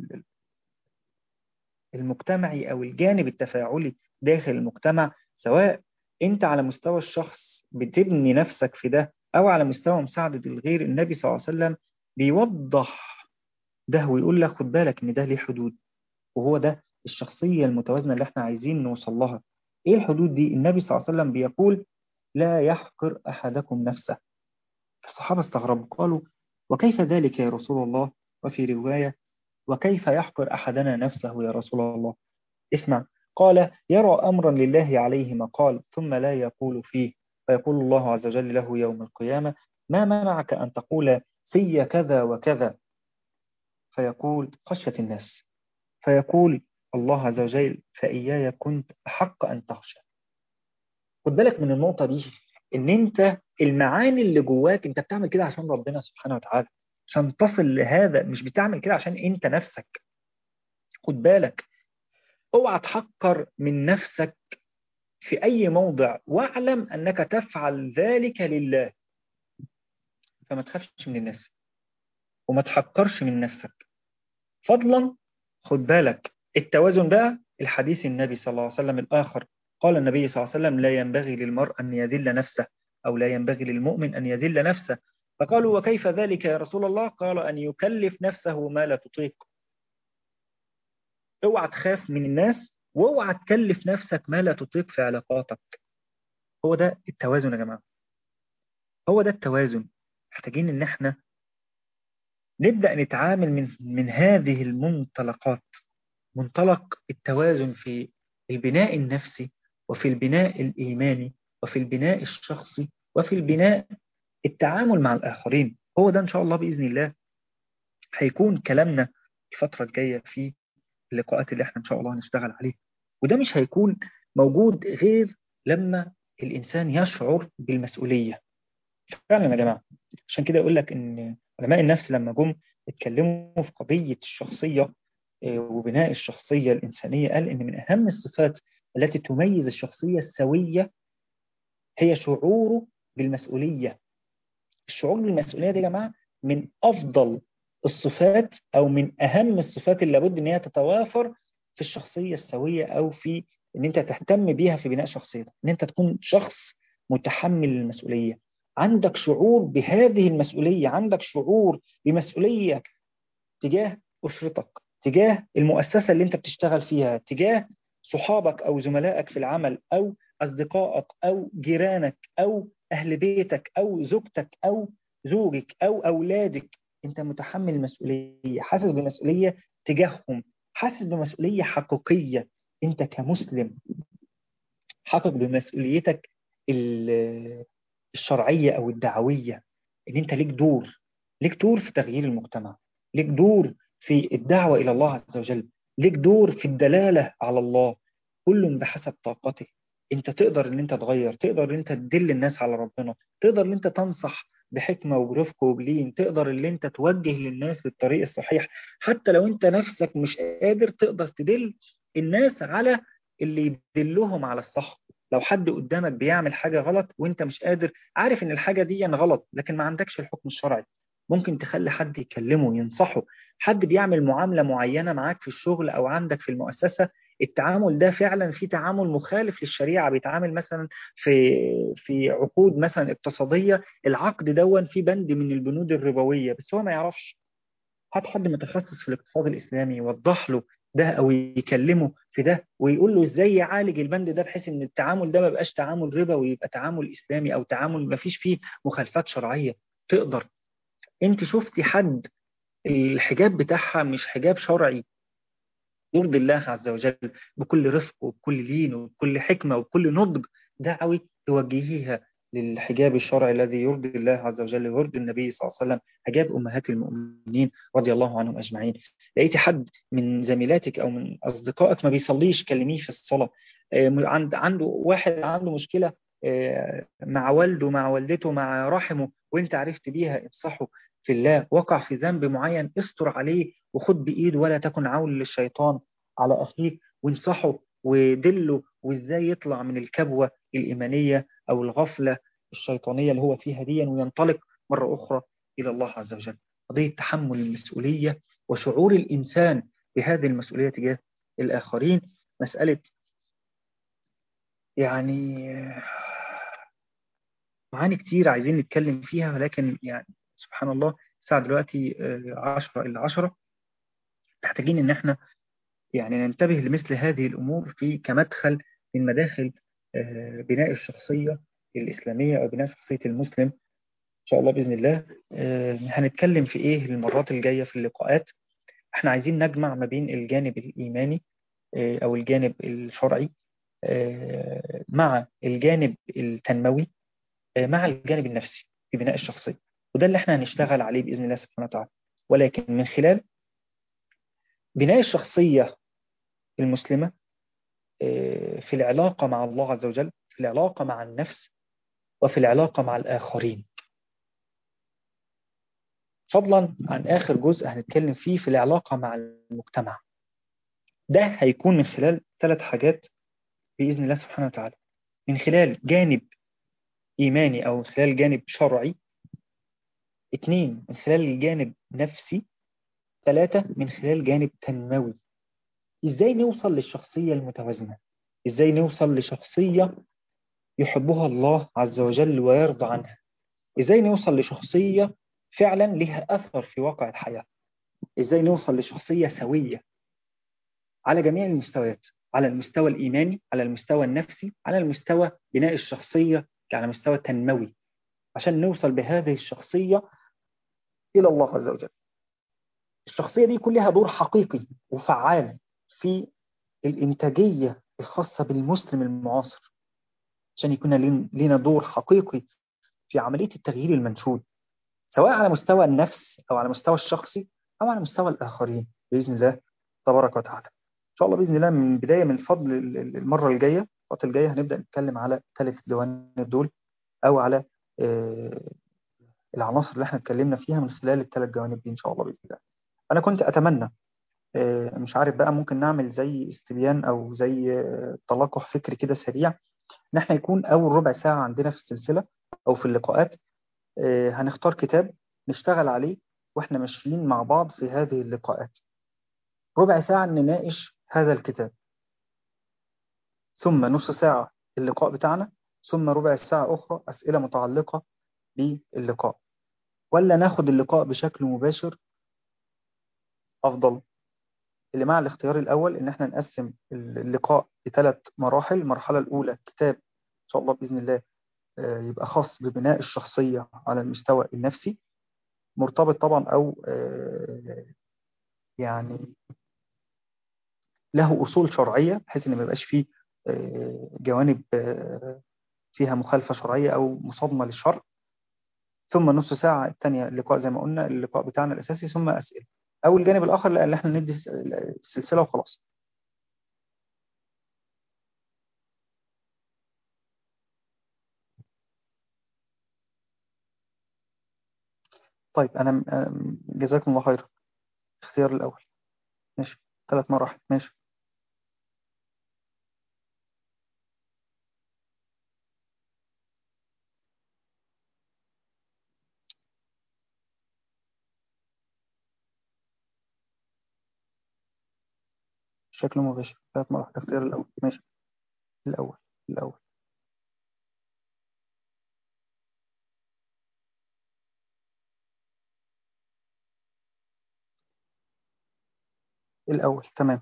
المجتمعي أو الجانب التفاعلي داخل المجتمع، سواء أنت على مستوى الشخص بتبني نفسك في ده أو على مستوى مساعدة الغير، النبي صلى الله عليه وسلم بيوضح ده ويقول لك خد بالك إن ده ليه حدود. وهو ده الشخصية المتوازنة اللي احنا عايزين نوصل لها. إيه الحدود دي؟ النبي صلى الله عليه وسلم بيقول لا يحقر أحدكم نفسه. الصحابة استغربوا قالوا وكيف ذلك يا رسول الله؟ وفي رواية وكيف يحقر أحدنا نفسه يا رسول الله؟ اسمع، قال يرى أمرا لله عليه مقال ثم لا يقول فيه، فيقول الله عز وجل له يوم القيامة ما منعك أن تقول في كذا وكذا؟ فيقول خشية الناس. فيقول الله عز وجل فإياي كنت أحق أن تخشى. خد بالك من النقطة دي، إن أنت المعاني اللي جواك أنت بتعمل كده عشان ربنا سبحانه وتعالى، عشان تصل لهذا، مش بتعمل كده عشان أنت نفسك. خد بالك، اوعى تحقر من نفسك في أي موضع، واعلم أنك تفعل ذلك لله. فما تخافش من الناس وما تحقرش من نفسك. فضلا خد بالك التوازن بقى، الحديث النبي صلى الله عليه وسلم الآخر، قال النبي صلى الله عليه وسلم لا ينبغي للمرء أن يذل نفسه، أو لا ينبغي للمؤمن أن يذل نفسه. فقالوا وكيف ذلك يا رسول الله؟ قال أن يكلف نفسه ما لا تطيق. اوعى تخاف من الناس واوعى تكلف نفسك ما لا تطيق في علاقاتك. هو ده التوازن يا جماعة، هو ده التوازن. محتاجين ان احنا نبدأ نتعامل من من هذه المنطلقات، منطلق التوازن في البناء النفسي وفي البناء الإيماني وفي البناء الشخصي وفي البناء التعامل مع الآخرين. هو ده إن شاء الله بإذن الله هيكون كلامنا الفترة الجاية في اللقاءات اللي احنا إن شاء الله هنشتغل عليها. وده مش هيكون موجود غير لما الإنسان يشعر بالمسؤولية. فعلا يا جماعة، عشان كده يقول لك إن علماء النفس لما جم اتكلموا في قضية الشخصية آه، وبناء الشخصية الإنسانية، قال إن من أهم الصفات التي تميز الشخصية السوية هي شعوره بالمسؤولية. الشعور بالمسؤولية دي يا جماعة من أفضل الصفات أو من أهم الصفات اللي لابد إن هي تتوافر في الشخصية السوية، أو في إن أنت تهتم بيها في بناء شخصيتك، إن أنت تكون شخص متحمل المسؤولية، عندك شعور بهذه المسؤولية، عندك شعور بمسؤولية تجاه أسرتك، تجاه المؤسسة اللي أنت بتشتغل فيها، تجاه صحابك أو زملائك في العمل أو أصدقائك أو جيرانك أو أهل بيتك أو زوجتك أو زوجك أو أولادك. أنت متحمل المسؤولية، حاسس بمسؤولية تجاههم، حاسس بمسؤولية حقيقية. أنت كمسلم حقق بمسؤوليتك ال- الشرعية أو الدعوية، إن أنت ليك دور، ليك دور في تغيير المجتمع، ليك دور في الدعوة إلى الله عز وجل، ليك دور في الدلالة على الله، كل بحسب طاقته. أنت تقدر إن أنت تغير، تقدر إن أنت تدل الناس على ربنا، تقدر إن أنت تنصح بحكمة وبرفق وبلين، تقدر إن أنت توجه للناس للطريق الصحيح. حتى لو أنت نفسك مش قادر، تقدر تدل الناس على اللي يدلهم على الصح. لو حد قدامك بيعمل حاجة غلط وانت مش قادر، عارف ان الحاجة دي غلط لكن ما عندكش الحكم الشرعي، ممكن تخلي حد يكلمه ينصحه. حد بيعمل معاملة معينة معاك في الشغل او عندك في المؤسسة، التعامل ده فعلا في تعامل مخالف للشريعة، بيتعامل مثلا في في عقود مثلا اقتصادية، العقد دون في بند من البنود الربوية بس هو ما يعرفش، هات حد متخصص في الاقتصاد الإسلامي يوضح له ده أو يكلمه في ده ويقول له إزاي يعالج البند ده بحيث إن التعامل ده ما بقاش تعامل ربا ويبقى تعامل إسلامي أو تعامل ما فيش فيه مخالفات شرعية. تقدر. أنت شفتي حد الحجاب بتاعها مش حجاب شرعي يرضي الله عز وجل، بكل رفق وبكل لين وبكل حكمة وبكل نضج دعوي توجهيها للحجاب الشرعي الذي يرضي الله عز وجل ويرضي النبي صلى الله عليه وسلم، حجاب أمهات المؤمنين رضي الله عنهم أجمعين. لقيت حد من زميلاتك أو من أصدقائك ما بيصليش، كلميه في الصلاة. آه، عند عنده واحد عنده مشكلة آه، مع والده، مع والدته، مع رحمه، وانت عرفت بيها انصحه في الله، وقع في ذنب معين استر عليه وخد بإيده، ولا تكن عون للشيطان على أخيك، وانصحه ودله وازاي يطلع من الكبوة الإيمانية أو الغفلة الشيطانية اللي هو فيها دي، وينطلق مرة أخرى إلى الله عز وجل. قضية تحمل المسؤولية وشعور الإنسان بهذه المسؤولية تجاه الآخرين. مسألة يعني معاني كتير عايزين نتكلم فيها، ولكن يعني سبحان الله الساعة دلوقتي آه، عشرة إلا عشرة. محتاجين إن احنا يعني ننتبه لمثل هذه الأمور في كمدخل من مداخل آه، بناء الشخصية الإسلامية أو بناء شخصية المسلم إن شاء الله بإذن الله. آه، هنتكلم في إيه المرات الجاية في اللقاءات. احنا عايزين نجمع ما بين الجانب الإيماني آه، أو الجانب الشرعي آه، مع الجانب التنموي آه، مع الجانب النفسي في بناء الشخصية. وده اللي احنا هنشتغل عليه بإذن الله سبحانه وتعالى، ولكن من خلال بناء الشخصية المسلمة آه، في العلاقة مع الله عز وجل، في العلاقة مع النفس، وفي العلاقة مع الآخرين. فضلا عن آخر جزء هنتكلم فيه في العلاقة مع المجتمع. ده هيكون من خلال ثلاث حاجات بإذن الله سبحانه وتعالى: من خلال جانب إيماني أو من خلال جانب شرعي، اثنين من خلال الجانب نفسي، ثلاثة من خلال جانب تنموي. إزاي نوصل للشخصية المتوازنة؟ إزاي نوصل لشخصية يحبها الله عز وجل ويرضى عنها؟ إزاي نوصل لشخصية فعلا لها أثر في واقع الحياة؟ إزاي نوصل لشخصية سوية على جميع المستويات، على المستوى الإيماني، على المستوى النفسي، على المستوى بناء الشخصية، على مستوى تنموي، عشان نوصل بهذه الشخصية إلى الله عز وجل. الشخصية دي يكون لها دور حقيقي وفعال في الإنتاجية الخاصة بالمسلم المعاصر، عشان يكون لنا دور حقيقي في عملية التغيير المنشود، سواء على مستوى النفس أو على مستوى الشخصي أو على مستوى الآخرين بإذن الله تبارك وتعالى. إن شاء الله بإذن الله من بداية من فضل المرة الجاية الفترة الجاية هنبدأ نتكلم على ثلاث الجوانب دول، أو على آه، العناصر اللي احنا اتكلمنا فيها من خلال الثلاث جوانب دي إن شاء الله بإذن الله. أنا كنت أتمنى آه، مش عارف بقى ممكن نعمل زي استبيان أو زي آه، تلقح فكري كده سريع، إن احنا يكون أول ربع ساعة عندنا في السلسلة أو في اللقاءات آه، هنختار كتاب نشتغل عليه واحنا ماشيين مع بعض في هذه اللقاءات. ربع ساعة نناقش هذا الكتاب، ثم نص ساعة اللقاء بتاعنا، ثم ربع ساعة أخرى أسئلة متعلقة باللقاء. ولا ناخد اللقاء بشكل مباشر أفضل؟ اللي مع الاختيار الأول إن احنا نقسم اللقاء لثلاث مراحل. المرحلة الأولى كتاب إن شاء الله بإذن الله آه، يبقى خاص ببناء الشخصية على المستوى النفسي، مرتبط طبعا أو آه، يعني له أصول شرعية، بحيث إن ما يبقاش فيه آه، جوانب آه، فيها مخالفة شرعية أو مصادمة للشرع. ثم نص ساعة الثانية اللقاء زي ما قلنا اللقاء بتاعنا الأساسي، ثم أسئلة. أو الجانب الآخر اللي احنا ندي السلسلة وخلاص. طيب أنا أنا- جزاكم الله خير. اختيار الأول ماشي. ثلاث مراحل ماشي. بشكل مباشر ثلاث مراحل. اختيار الأول ماشي. الأول الأول الأول تمام.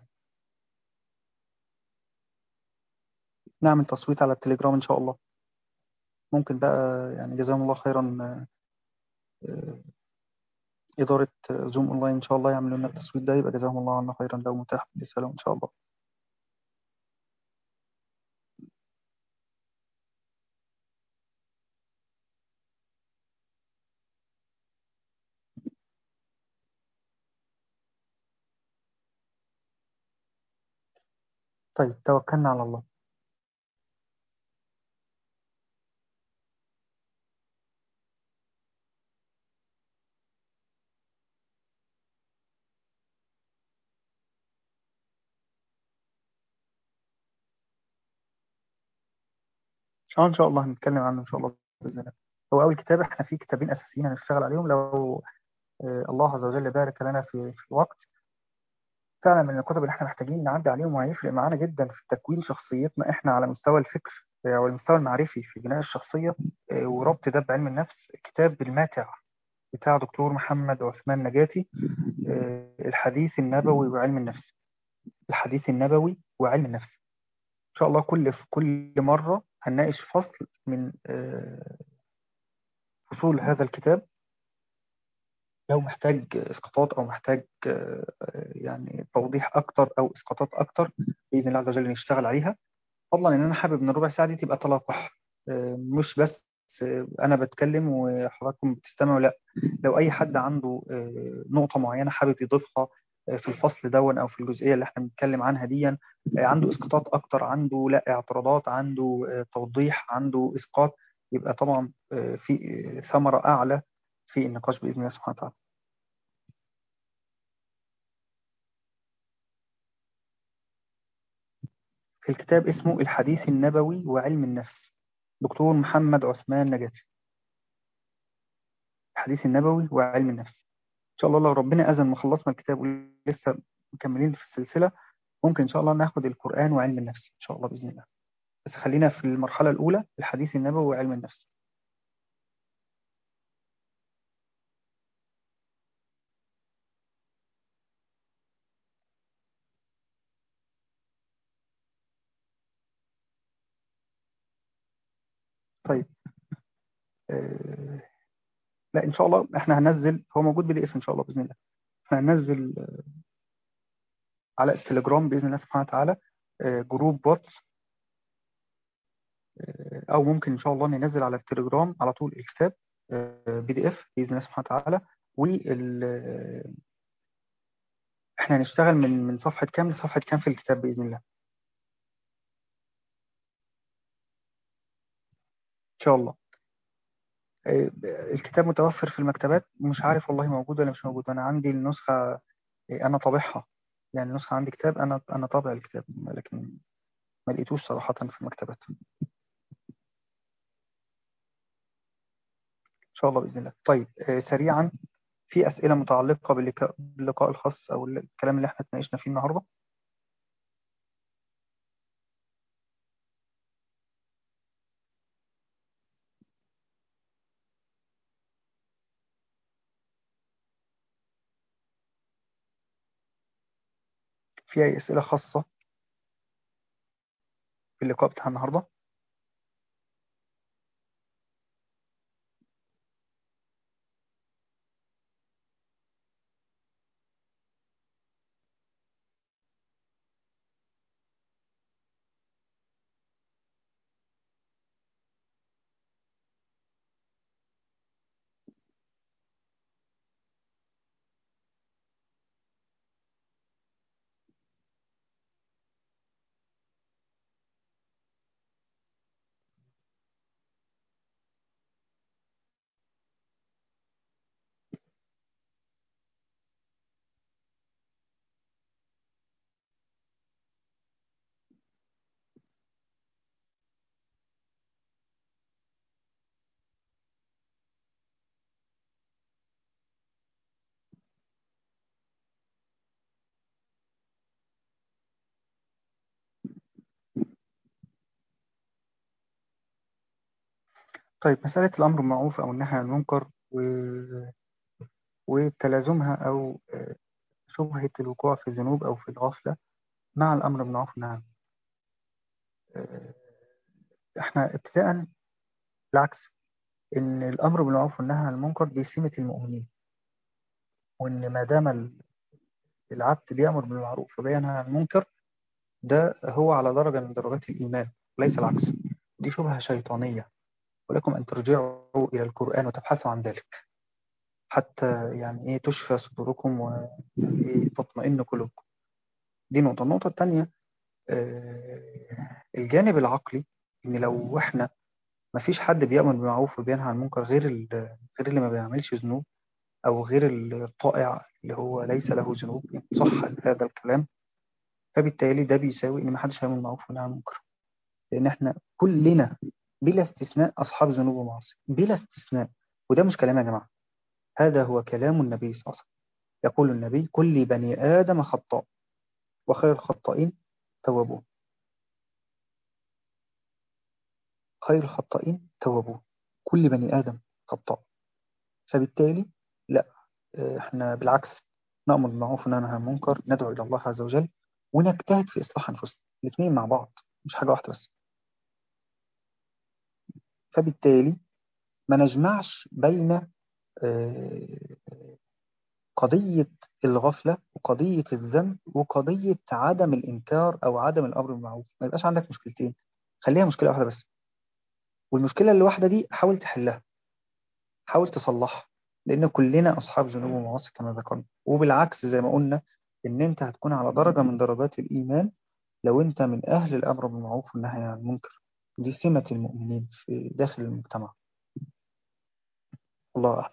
نعمل تصويت على التليجرام إن شاء الله. ممكن بقى يعني جزاهم الله خيرا آه، إدارة زوم أونلاين إن شاء الله يعملوا لنا التصويت ده، يبقى جزاهم الله عنا خيرا لو متاح بالنسبة لهم إن شاء الله. طيب توكلنا على الله. اه ان شاء الله هنتكلم عنه ان شاء الله باذن الله. هو اول كتاب، احنا في كتابين اساسيين هنشتغل عليهم لو آه، الله عز وجل بارك لنا في في الوقت. فعلا من الكتب اللي احنا محتاجين نعدي عليهم، وهيفرق معانا جدا في تكوين شخصيتنا احنا على مستوى الفكر آه، والمستوى المعرفي في بناء الشخصيه، آه، وربط ده بعلم النفس. كتاب الماتع بتاع دكتور محمد عثمان نجاتي، آه، الحديث النبوي وعلم النفس. الحديث النبوي وعلم النفس. ان شاء الله كل في كل مره هنناقش فصل من آه، فصول هذا الكتاب. لو محتاج اسقاطات او محتاج آه، يعني توضيح اكتر او اسقاطات اكتر، باذن الله عز وجل نشتغل عليها. فضلا ان انا حابب ان الربع ساعه دي تبقى تلقح، آه، مش بس آه، انا بتكلم وحضراتكم بتستمعوا، لا. لو اي حد عنده آه، نقطه معينه حابب يضيفها آه، في الفصل دون او في الجزئيه اللي احنا بنتكلم عنها دي، آه، عنده اسقاطات اكتر، عنده لا اعتراضات، عنده آه، توضيح، عنده اسقاط، يبقى طبعا آه، في آه، ثمره اعلى في النقاش باذن الله سبحانه وتعالى. الكتاب اسمه الحديث النبوي وعلم النفس، دكتور محمد عثمان نجاتي. الحديث النبوي وعلم النفس. إن شاء الله لو ربنا أذن وخلصنا الكتاب ولسه مكملين في السلسلة، ممكن إن شاء الله ناخد القرآن وعلم النفس إن شاء الله بإذن الله. بس خلينا في المرحلة الأولى، الحديث النبوي وعلم النفس. طيب. آه لا إن شاء الله إحنا هننزل، هو موجود بي دي إف إن شاء الله بإذن الله. إحنا هننزل على التليجرام بإذن الله سبحانه وتعالى آه جروب واتس، آه أو ممكن إن شاء الله ننزل على التليجرام على طول الكتاب بي دي اف باذن الله سبحانه وتعالى. وال احنا هنشتغل من من صفحه كام لصفحه كام في الكتاب باذن الله ان شاء الله. آه، الكتاب متوفر في المكتبات، مش عارف والله موجود ولا مش موجود. انا عندي النسخه، آه، انا طابعها، يعني نسخه عندي كتاب، انا انا طابع الكتاب، لكن ما لقيتوش صراحه في المكتبات. ان شاء الله باذن الله. طيب آه، سريعا، في اسئله متعلقه باللقاء باللقاء الخاص او الكلام اللي احنا اتناقشنا فيه النهارده؟ في اي اسئله خاصه باللقاء بتاع النهارده؟ طيب مساله الامر بالمعروف او النهي عن المنكر و... وتلازمها او شبهة الوقوع في الذنوب أو في الغفلة مع الأمر بالمعروف والنهي عن المنكر. إحنا ابتداء بالعكس، إن الأمر بالمعروف والنهي عن المنكر دي سمة المؤمنين، وإن ما دام العبد بيأمر بالمعروف وبينهى عن المنكر، ده هو على درجة من درجات الإيمان، ليس العكس. دي شبهة شيطانية، ولكم أن ترجعوا إلى القرآن وتبحثوا عن ذلك، حتى يعني إيه تشفى صدوركم وتطمئن قلوبكم. دي نقطة. النقطة الثانية، آه، الجانب العقلي، إن لو إحنا ما فيش حد بيأمر بالمعروف وبينهى عن المنكر غير ال- غير اللي ما بيعملش ذنوب، أو غير الطائع اللي هو ليس له ذنوب، إن صح هذا الكلام، فبالتالي ده بيساوي إن ما حدش هيعمل بالمعروف وينهى عن المنكر، لأن إحنا كلنا بلا استثناء أصحاب ذنوب ومعاصي بلا استثناء. وده مش كلام يا جماعة، هذا هو كلام النبي صلى الله عليه وسلم. يقول النبي: كل بني آدم خطاء وخير الخطائين توابون. خير الخطائين توابون. كل بني آدم خطاء. فبالتالي لا، آه، احنا بالعكس نأمر بالمعروف وننهى عن المنكر، ندعو إلى الله عز وجل، ونجتهد في إصلاح أنفسنا، الاثنين مع بعض مش حاجة واحدة بس. فبالتالي ما نجمعش بين آه، قضية الغفلة وقضية الذنب وقضية عدم الإنكار أو عدم الأمر بالمعروف. ما يبقاش عندك مشكلتين، خليها مشكلة واحدة بس. والمشكلة الواحدة دي حاول تحلها، حاول تصلحها، لأن كلنا أصحاب ذنوب ومعاصي كما ذكرنا. وبالعكس زي ما قلنا، إن أنت هتكون على درجة من درجات الإيمان لو أنت من أهل الأمر بالمعروف والنهي عن المنكر. دي سمة المؤمنين في داخل المجتمع. الله أعلم.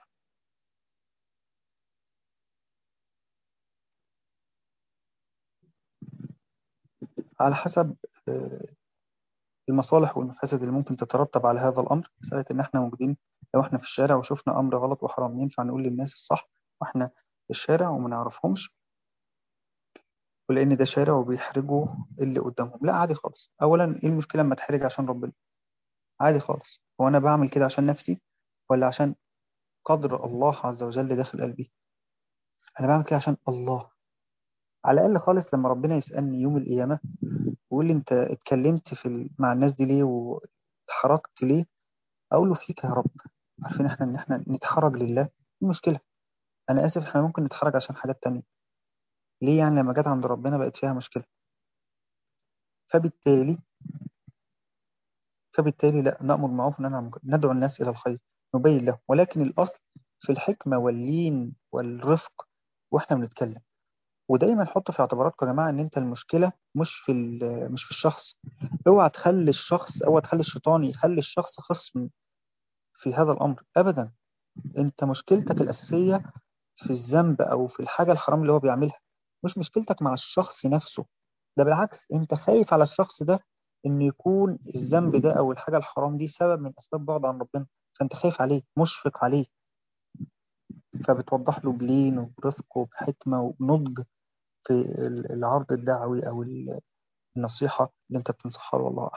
على حسب آه، المصالح والمفاسد اللي ممكن تترتب على هذا الأمر. مسألة إن إحنا موجودين، لو إحنا في الشارع وشفنا أمر غلط وحرام، ينفع نقول للناس الصح وإحنا في الشارع وما نعرفهمش، ولأن ده شارع وبيحرجوا اللي قدامهم؟ لا، عادي خالص. أولا، إيه المشكلة لما أتحرج عشان ربنا؟ عادي خالص. هو أنا بعمل كده عشان نفسي ولا عشان قدر الله عز وجل داخل قلبي؟ أنا بعمل كده عشان الله. على الأقل خالص لما ربنا يسألني يوم القيامة ويقول لي: أنت اتكلمت في ال- مع الناس دي ليه واتحركت ليه؟ أقول له: فيك يا رب. عارفين إحنا إن إحنا نتحرج لله؟ إيه المشكلة؟ أنا آسف، إحنا ممكن نتحرج عشان حاجات تانية. ليه يعني لما جت عند ربنا بقت فيها مشكلة؟ فبالتالي فبالتالي لا، نأمر بالمعروف وننهى عن المنكر، ندعو الناس إلى الخير، نبين لهم، ولكن الأصل في الحكمة واللين والرفق وإحنا بنتكلم. ودايما حط في اعتباراتكم يا جماعة إن أنت المشكلة مش في ال- مش في الشخص. اوعى تخلي الشخص اوعى تخلي الشيطان يخلي الشخص خصم في هذا الأمر أبدا. أنت مشكلتك الأساسية في الذنب أو في الحاجة الحرام اللي هو بيعملها، مش مشكلتك مع الشخص نفسه. ده بالعكس، أنت خايف على الشخص ده إن يكون الذنب ده أو الحاجة الحرام دي سبب من أسباب بعد عن ربنا، فأنت خايف عليه، مشفق عليه. فبتوضح له بلين وبرفق وبحكمة وبنضج في ال- العرض الدعوي أو ال- النصيحة اللي أنت بتنصحها له. والله أعلم.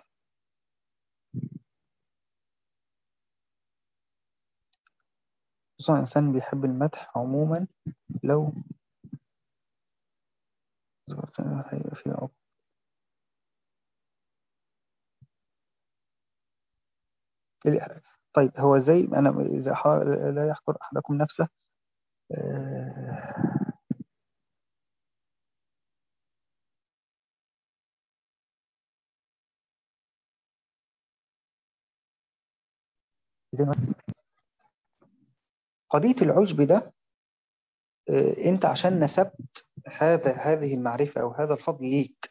خصوصا الإنسان بيحب المدح عموما، لو هيبقى فيه عقاب. طيب، هو زي أنا إذا ح- لا يحقر أحدكم نفسه. آه، قضية العجب ده، آه، أنت عشان نسبت هذا هذه المعرفة أو هذا الفضل ليك،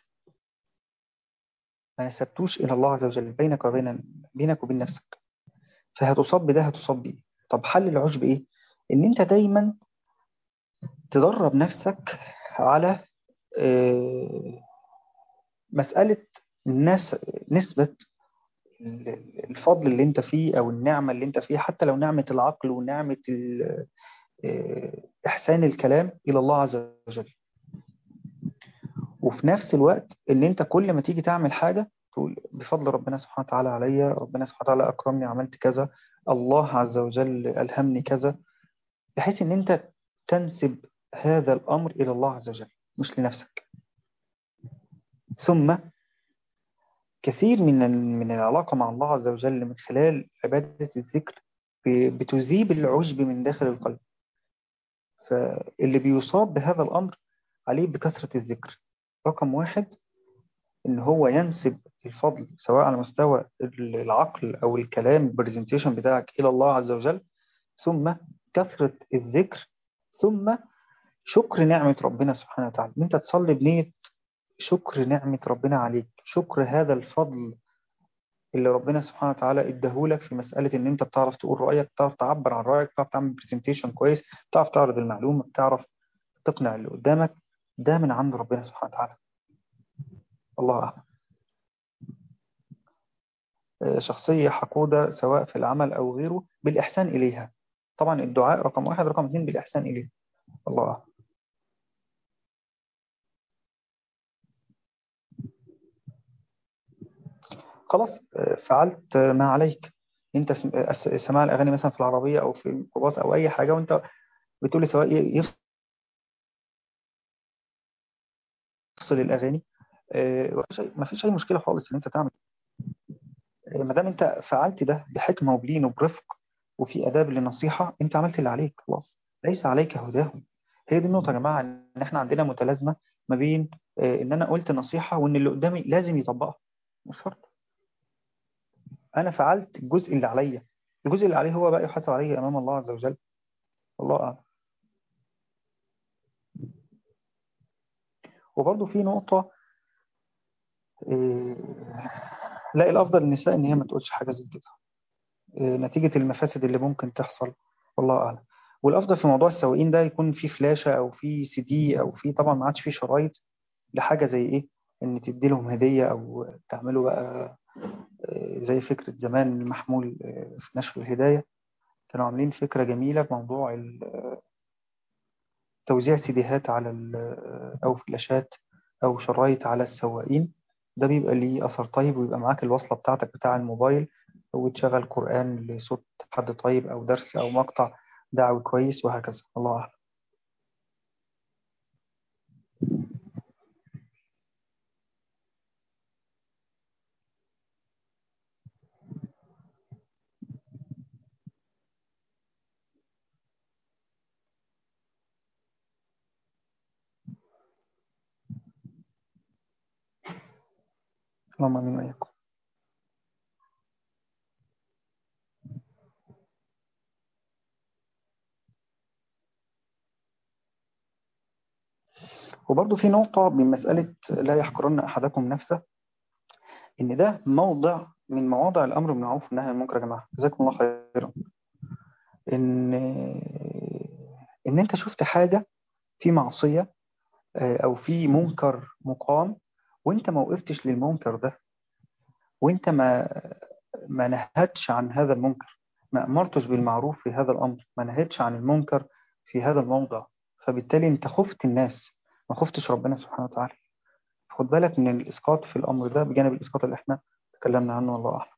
ما نسبتوش إلى الله عز وجل، بينك وبين بينك وبين نفسك، فهتصاب بده هتصاب بيه. طب حل العجب إيه؟ إن أنت دايما تدرب نفسك على آه، مسألة الناس، نسبة الفضل اللي انت فيه او النعمة اللي انت فيها، حتى لو نعمة العقل ونعمة ال- آه، إحسان الكلام إلى الله عز وجل. وفي نفس الوقت ان انت كل ما تيجي تعمل حاجة تقول: بفضل ربنا سبحانه وتعالى عليا، ربنا سبحانه وتعالى أكرمني عملت كذا، الله عز وجل ألهمني كذا. بحيث ان انت تنسب هذا الأمر إلى الله عز وجل مش لنفسك. ثم كثير من ال- من العلاقة مع الله عز وجل من خلال عبادة الذكر ب- بتذيب العجب من داخل القلب. فاللي بيصاب بهذا الأمر عليه بكثرة الذكر. رقم واحد، إن هو ينسب الفضل سواء على مستوى العقل أو الكلام البرزنتيشن بتاعك إلى الله عز وجل، ثم كثرة الذكر، ثم شكر نعمة ربنا سبحانه وتعالى. إن أنت تصلي بنية شكر نعمة ربنا عليك، شكر هذا الفضل اللي ربنا سبحانه وتعالى اداهولك في مسألة إن أنت بتعرف تقول رأيك، بتعرف تعبر عن رأيك، بتعرف تعمل برزنتيشن كويس، بتعرف تعرض المعلومة، بتعرف تقنع اللي قدامك. ده من عند ربنا سبحانه وتعالى. الله أعلم. شخصية حقودة سواء في العمل أو غيره بالإحسان إليها. طبعا الدعاء رقم واحد، رقم اثنين بالإحسان إليها. الله أعلم. خلاص، فعلت ما عليك. انت سماع الاغاني مثلا في العربيه او في الميكروباص او اي حاجه، وانت بتقول لي سواء يفصل الاغاني، ما فيش اي مشكله خالص ان انت تعمل. ما دام انت فعلت ده بحكمه وبلين وبرفق وفي اداب للنصيحه، انت عملت اللي عليك خلاص. ليس عليك هداهم. هي دي النقطه يا جماعه، ان احنا عندنا متلازمه ما بين ان انا قلت نصيحه وان اللي قدامي لازم يطبقها. مش شرط. انا فعلت الجزء اللي عليا، الجزء اللي عليه هو بقى يحاسب عليه امام الله عز وجل. الله أعلم. وبرضه في نقطة، إيه، لا، الأفضل للنساء إن هي ما تقولش حاجة زي كده، إيه، نتيجة المفاسد اللي ممكن تحصل. والله أعلم. والأفضل في موضوع السواقين ده يكون في فلاشة أو في سي دي أو في، طبعا ما عادش في شرايط لحاجة زي إيه، إن تدي لهم هدية أو تعملوا بقى إيه، زي فكرة زمان المحمول إيه، في نشر الهداية. كانوا عاملين فكرة جميلة بموضوع توزيع سيديهات على ال- أو فلاشات أو شرايط على السواقين. ده بيبقى ليه أثر طيب، ويبقى معاك الوصلة بتاعتك بتاع الموبايل، وتشغل قرآن لصوت حد طيب أو درس أو مقطع دعوي كويس، وهكذا. الله أعلم. اللهم آمين وإياكم. وبرضه في نقطة من مسألة لا يحقرن أحدكم نفسه، إن ده موضع من مواضع الأمر بالمعروف والنهي عن المنكر. يا جماعة جزاكم الله خيرا. إن إن أنت شفت حاجة في معصية او في منكر مقام، وانت ما وقفتش للمنكر ده، وانت ما ما نهتش عن هذا المنكر، ما امرتش بالمعروف في هذا الامر، ما نهتش عن المنكر في هذا الموضع، فبالتالي انت خفت الناس، ما خفتش ربنا سبحانه وتعالى. خد بالك من الاسقاط في الامر ده بجانب الاسقاط اللي احنا تكلمنا عنه. والله اعلم.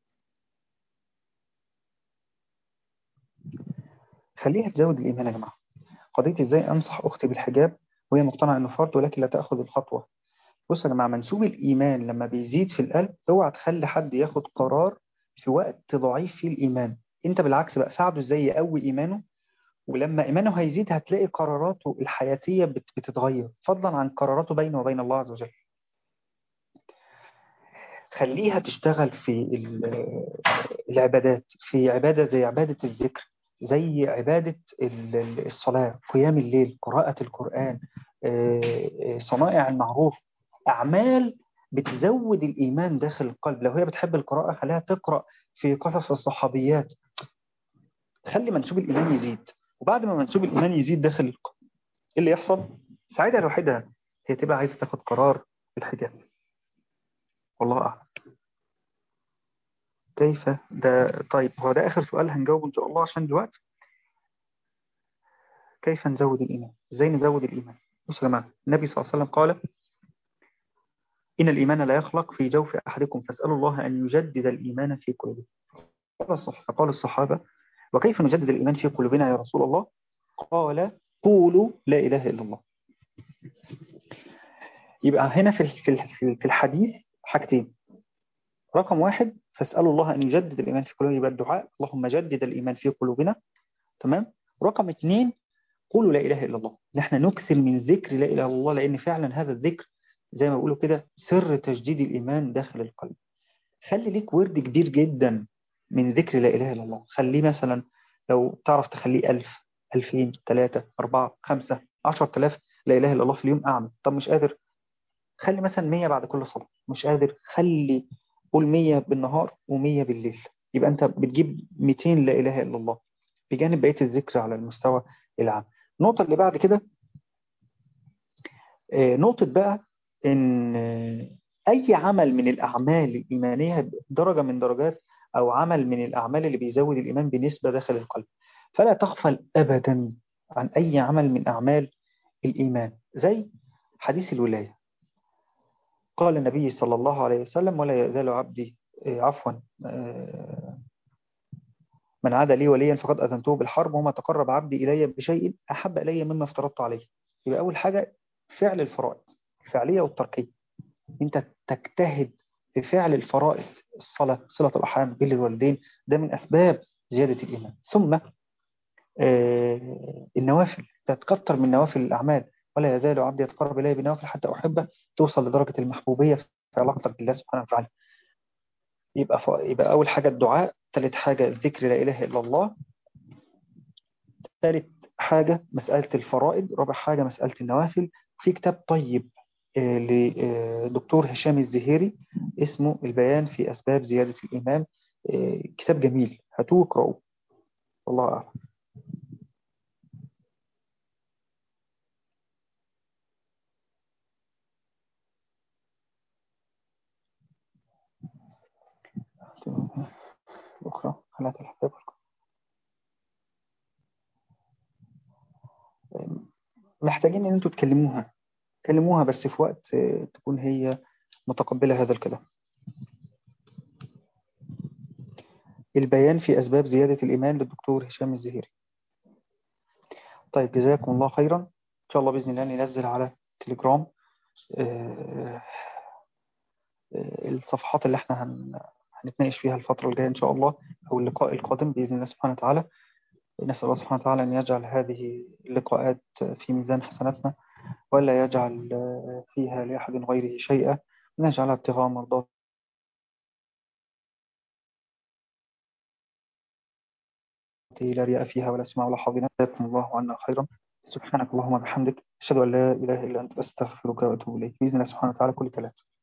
خليها تزود الايمان يا جماعه. قضيه ازاي انصح اختي بالحجاب وهي مقتنعه انه فرض ولكن لا تاخذ الخطوه. بص يا جماعة، منسوب الإيمان لما بيزيد في القلب اوعى تخلي حد ياخد قرار في وقت ضعيف فيه الإيمان. انت بالعكس بقى ساعده ازاي يقوي إيمانه، ولما إيمانه هيزيد هتلاقي قراراته الحياتية بت- بتتغير، فضلا عن قراراته بينه وبين الله عز وجل. خليها تشتغل في ال- العبادات، في عبادة زي عبادة الذكر، زي عبادة ال- ال- الصلاة، قيام الليل، قراءة القرآن، آه، آه، صنائع المعروف، أعمال بتزود الإيمان داخل القلب. لو هي بتحب القراءة خليها تقرأ في قصص الصحابيات، خلي منسوب الإيمان يزيد. وبعد ما منسوب الإيمان يزيد داخل القلب، إيه اللي يحصل؟ ساعتها لوحدها هي تبقى عايزة تاخد قرار بالحجاب. والله أعلم. كيف ده؟ طيب هو ده آخر سؤال هنجاوبه إن شاء الله عشان الوقت. كيف نزود الإيمان؟ إزاي نزود الإيمان؟ بصوا يا جماعة، النبي صلى الله عليه وسلم قال: إن الإيمان لا يخلق في جوف أحدكم فاسألوا الله أن يجدد الإيمان في قلوبكم. قال الصح- فقال الصحابة: وكيف نجدد الإيمان في قلوبنا يا رسول الله؟ قال: قولوا لا إله إلا الله. يبقى هنا في في في الحديث حاجتين. رقم واحد، فاسألوا الله أن يجدد الإيمان في قلوبنا، يبقى الدعاء اللهم جدد الإيمان في قلوبنا. تمام. رقم اثنين، قولوا لا إله إلا الله. نحن نكثر من ذكر لا إله إلا الله، لأن فعلا هذا الذكر زي ما بيقولوا كده سر تجديد الإيمان داخل القلب. خلي ليك ورد كبير جدا من ذكر لا إله إلا الله. خليه مثلا لو تعرف تخليه ألف، ألفين، ثلاثة، أربعة، خمسة، عشرة آلاف لا إله إلا الله في اليوم. أعمل. طب مش قادر، خلي مثلا مية بعد كل صلاة. مش قادر، خلي قول مية بالنهار ومية بالليل. يبقى أنت بتجيب ميتين لا إله إلا الله بجانب بقية الذكر على المستوى العام. النقطة اللي بعد كده، آه، نقطة بقى إن آه، أي عمل من الأعمال الإيمانية درجة من درجات، أو عمل من الأعمال اللي بيزود الإيمان بنسبة داخل القلب. فلا تغفل أبدا عن أي عمل من أعمال الإيمان، زي حديث الولاية. قال النبي صلى الله عليه وسلم: ولا يزال عبدي آه، عفوا آه، من عاد لي وليا فقد أذنته بالحرب، وما تقرب عبدي إلي بشيء أحب إلي مما افترضت عليه. يبقى أول حاجة فعل الفرائض، الفعلية والتركية. أنت تجتهد في فعل الفرائض، الصلاة، صلة الأرحام، بر الوالدين، ده من أسباب زيادة الإيمان. ثم آه، النوافل، تتكتر من نوافل الأعمال. ولا يزال عبدي يتقرب إلي بنوافل حتى أحبه، توصل لدرجة المحبوبية في علاقتك بالله سبحانه وتعالى. يبقى ف... يبقى أول حاجة الدعاء، ثالث حاجة الذكر لا إله إلا الله، ثالث حاجة مسألة الفرائض، رابع حاجة مسألة النوافل. في كتاب طيب آه، لدكتور هشام الزهيري اسمه البيان في أسباب زيادة الإيمان. آه، كتاب جميل، هاتوه اقرأوه. والله أعلم. أخرى حالات الحساب. محتاجين إن أنتوا تكلموها، كلموها بس في وقت آه، تكون هي متقبلة هذا الكلام. البيان في أسباب زيادة الإيمان للدكتور هشام الزهيري. طيب، جزاكم الله خيرا. إن شاء الله بإذن الله ننزل على تليجرام آه، آه، الصفحات اللي احنا هن... هنتناقش فيها الفترة الجاية إن شاء الله، أو اللقاء القادم بإذن الله سبحانه وتعالى. نسأل الله سبحانه وتعالى أن يجعل هذه اللقاءات في ميزان حسناتنا، ولا يجعل آه، فيها لأحد غيره شيئا، ونجعل ابتغاء مرضاته لا رياء فيها ولا سمع ولا حظ. جزاكم الله عنا خيرا. سبحانك اللهم وبحمدك، أشهد أن لا إله إلا أنت، أستغفرك وأتوب إليك بإذن الله سبحانه وتعالى كل ثلاثة.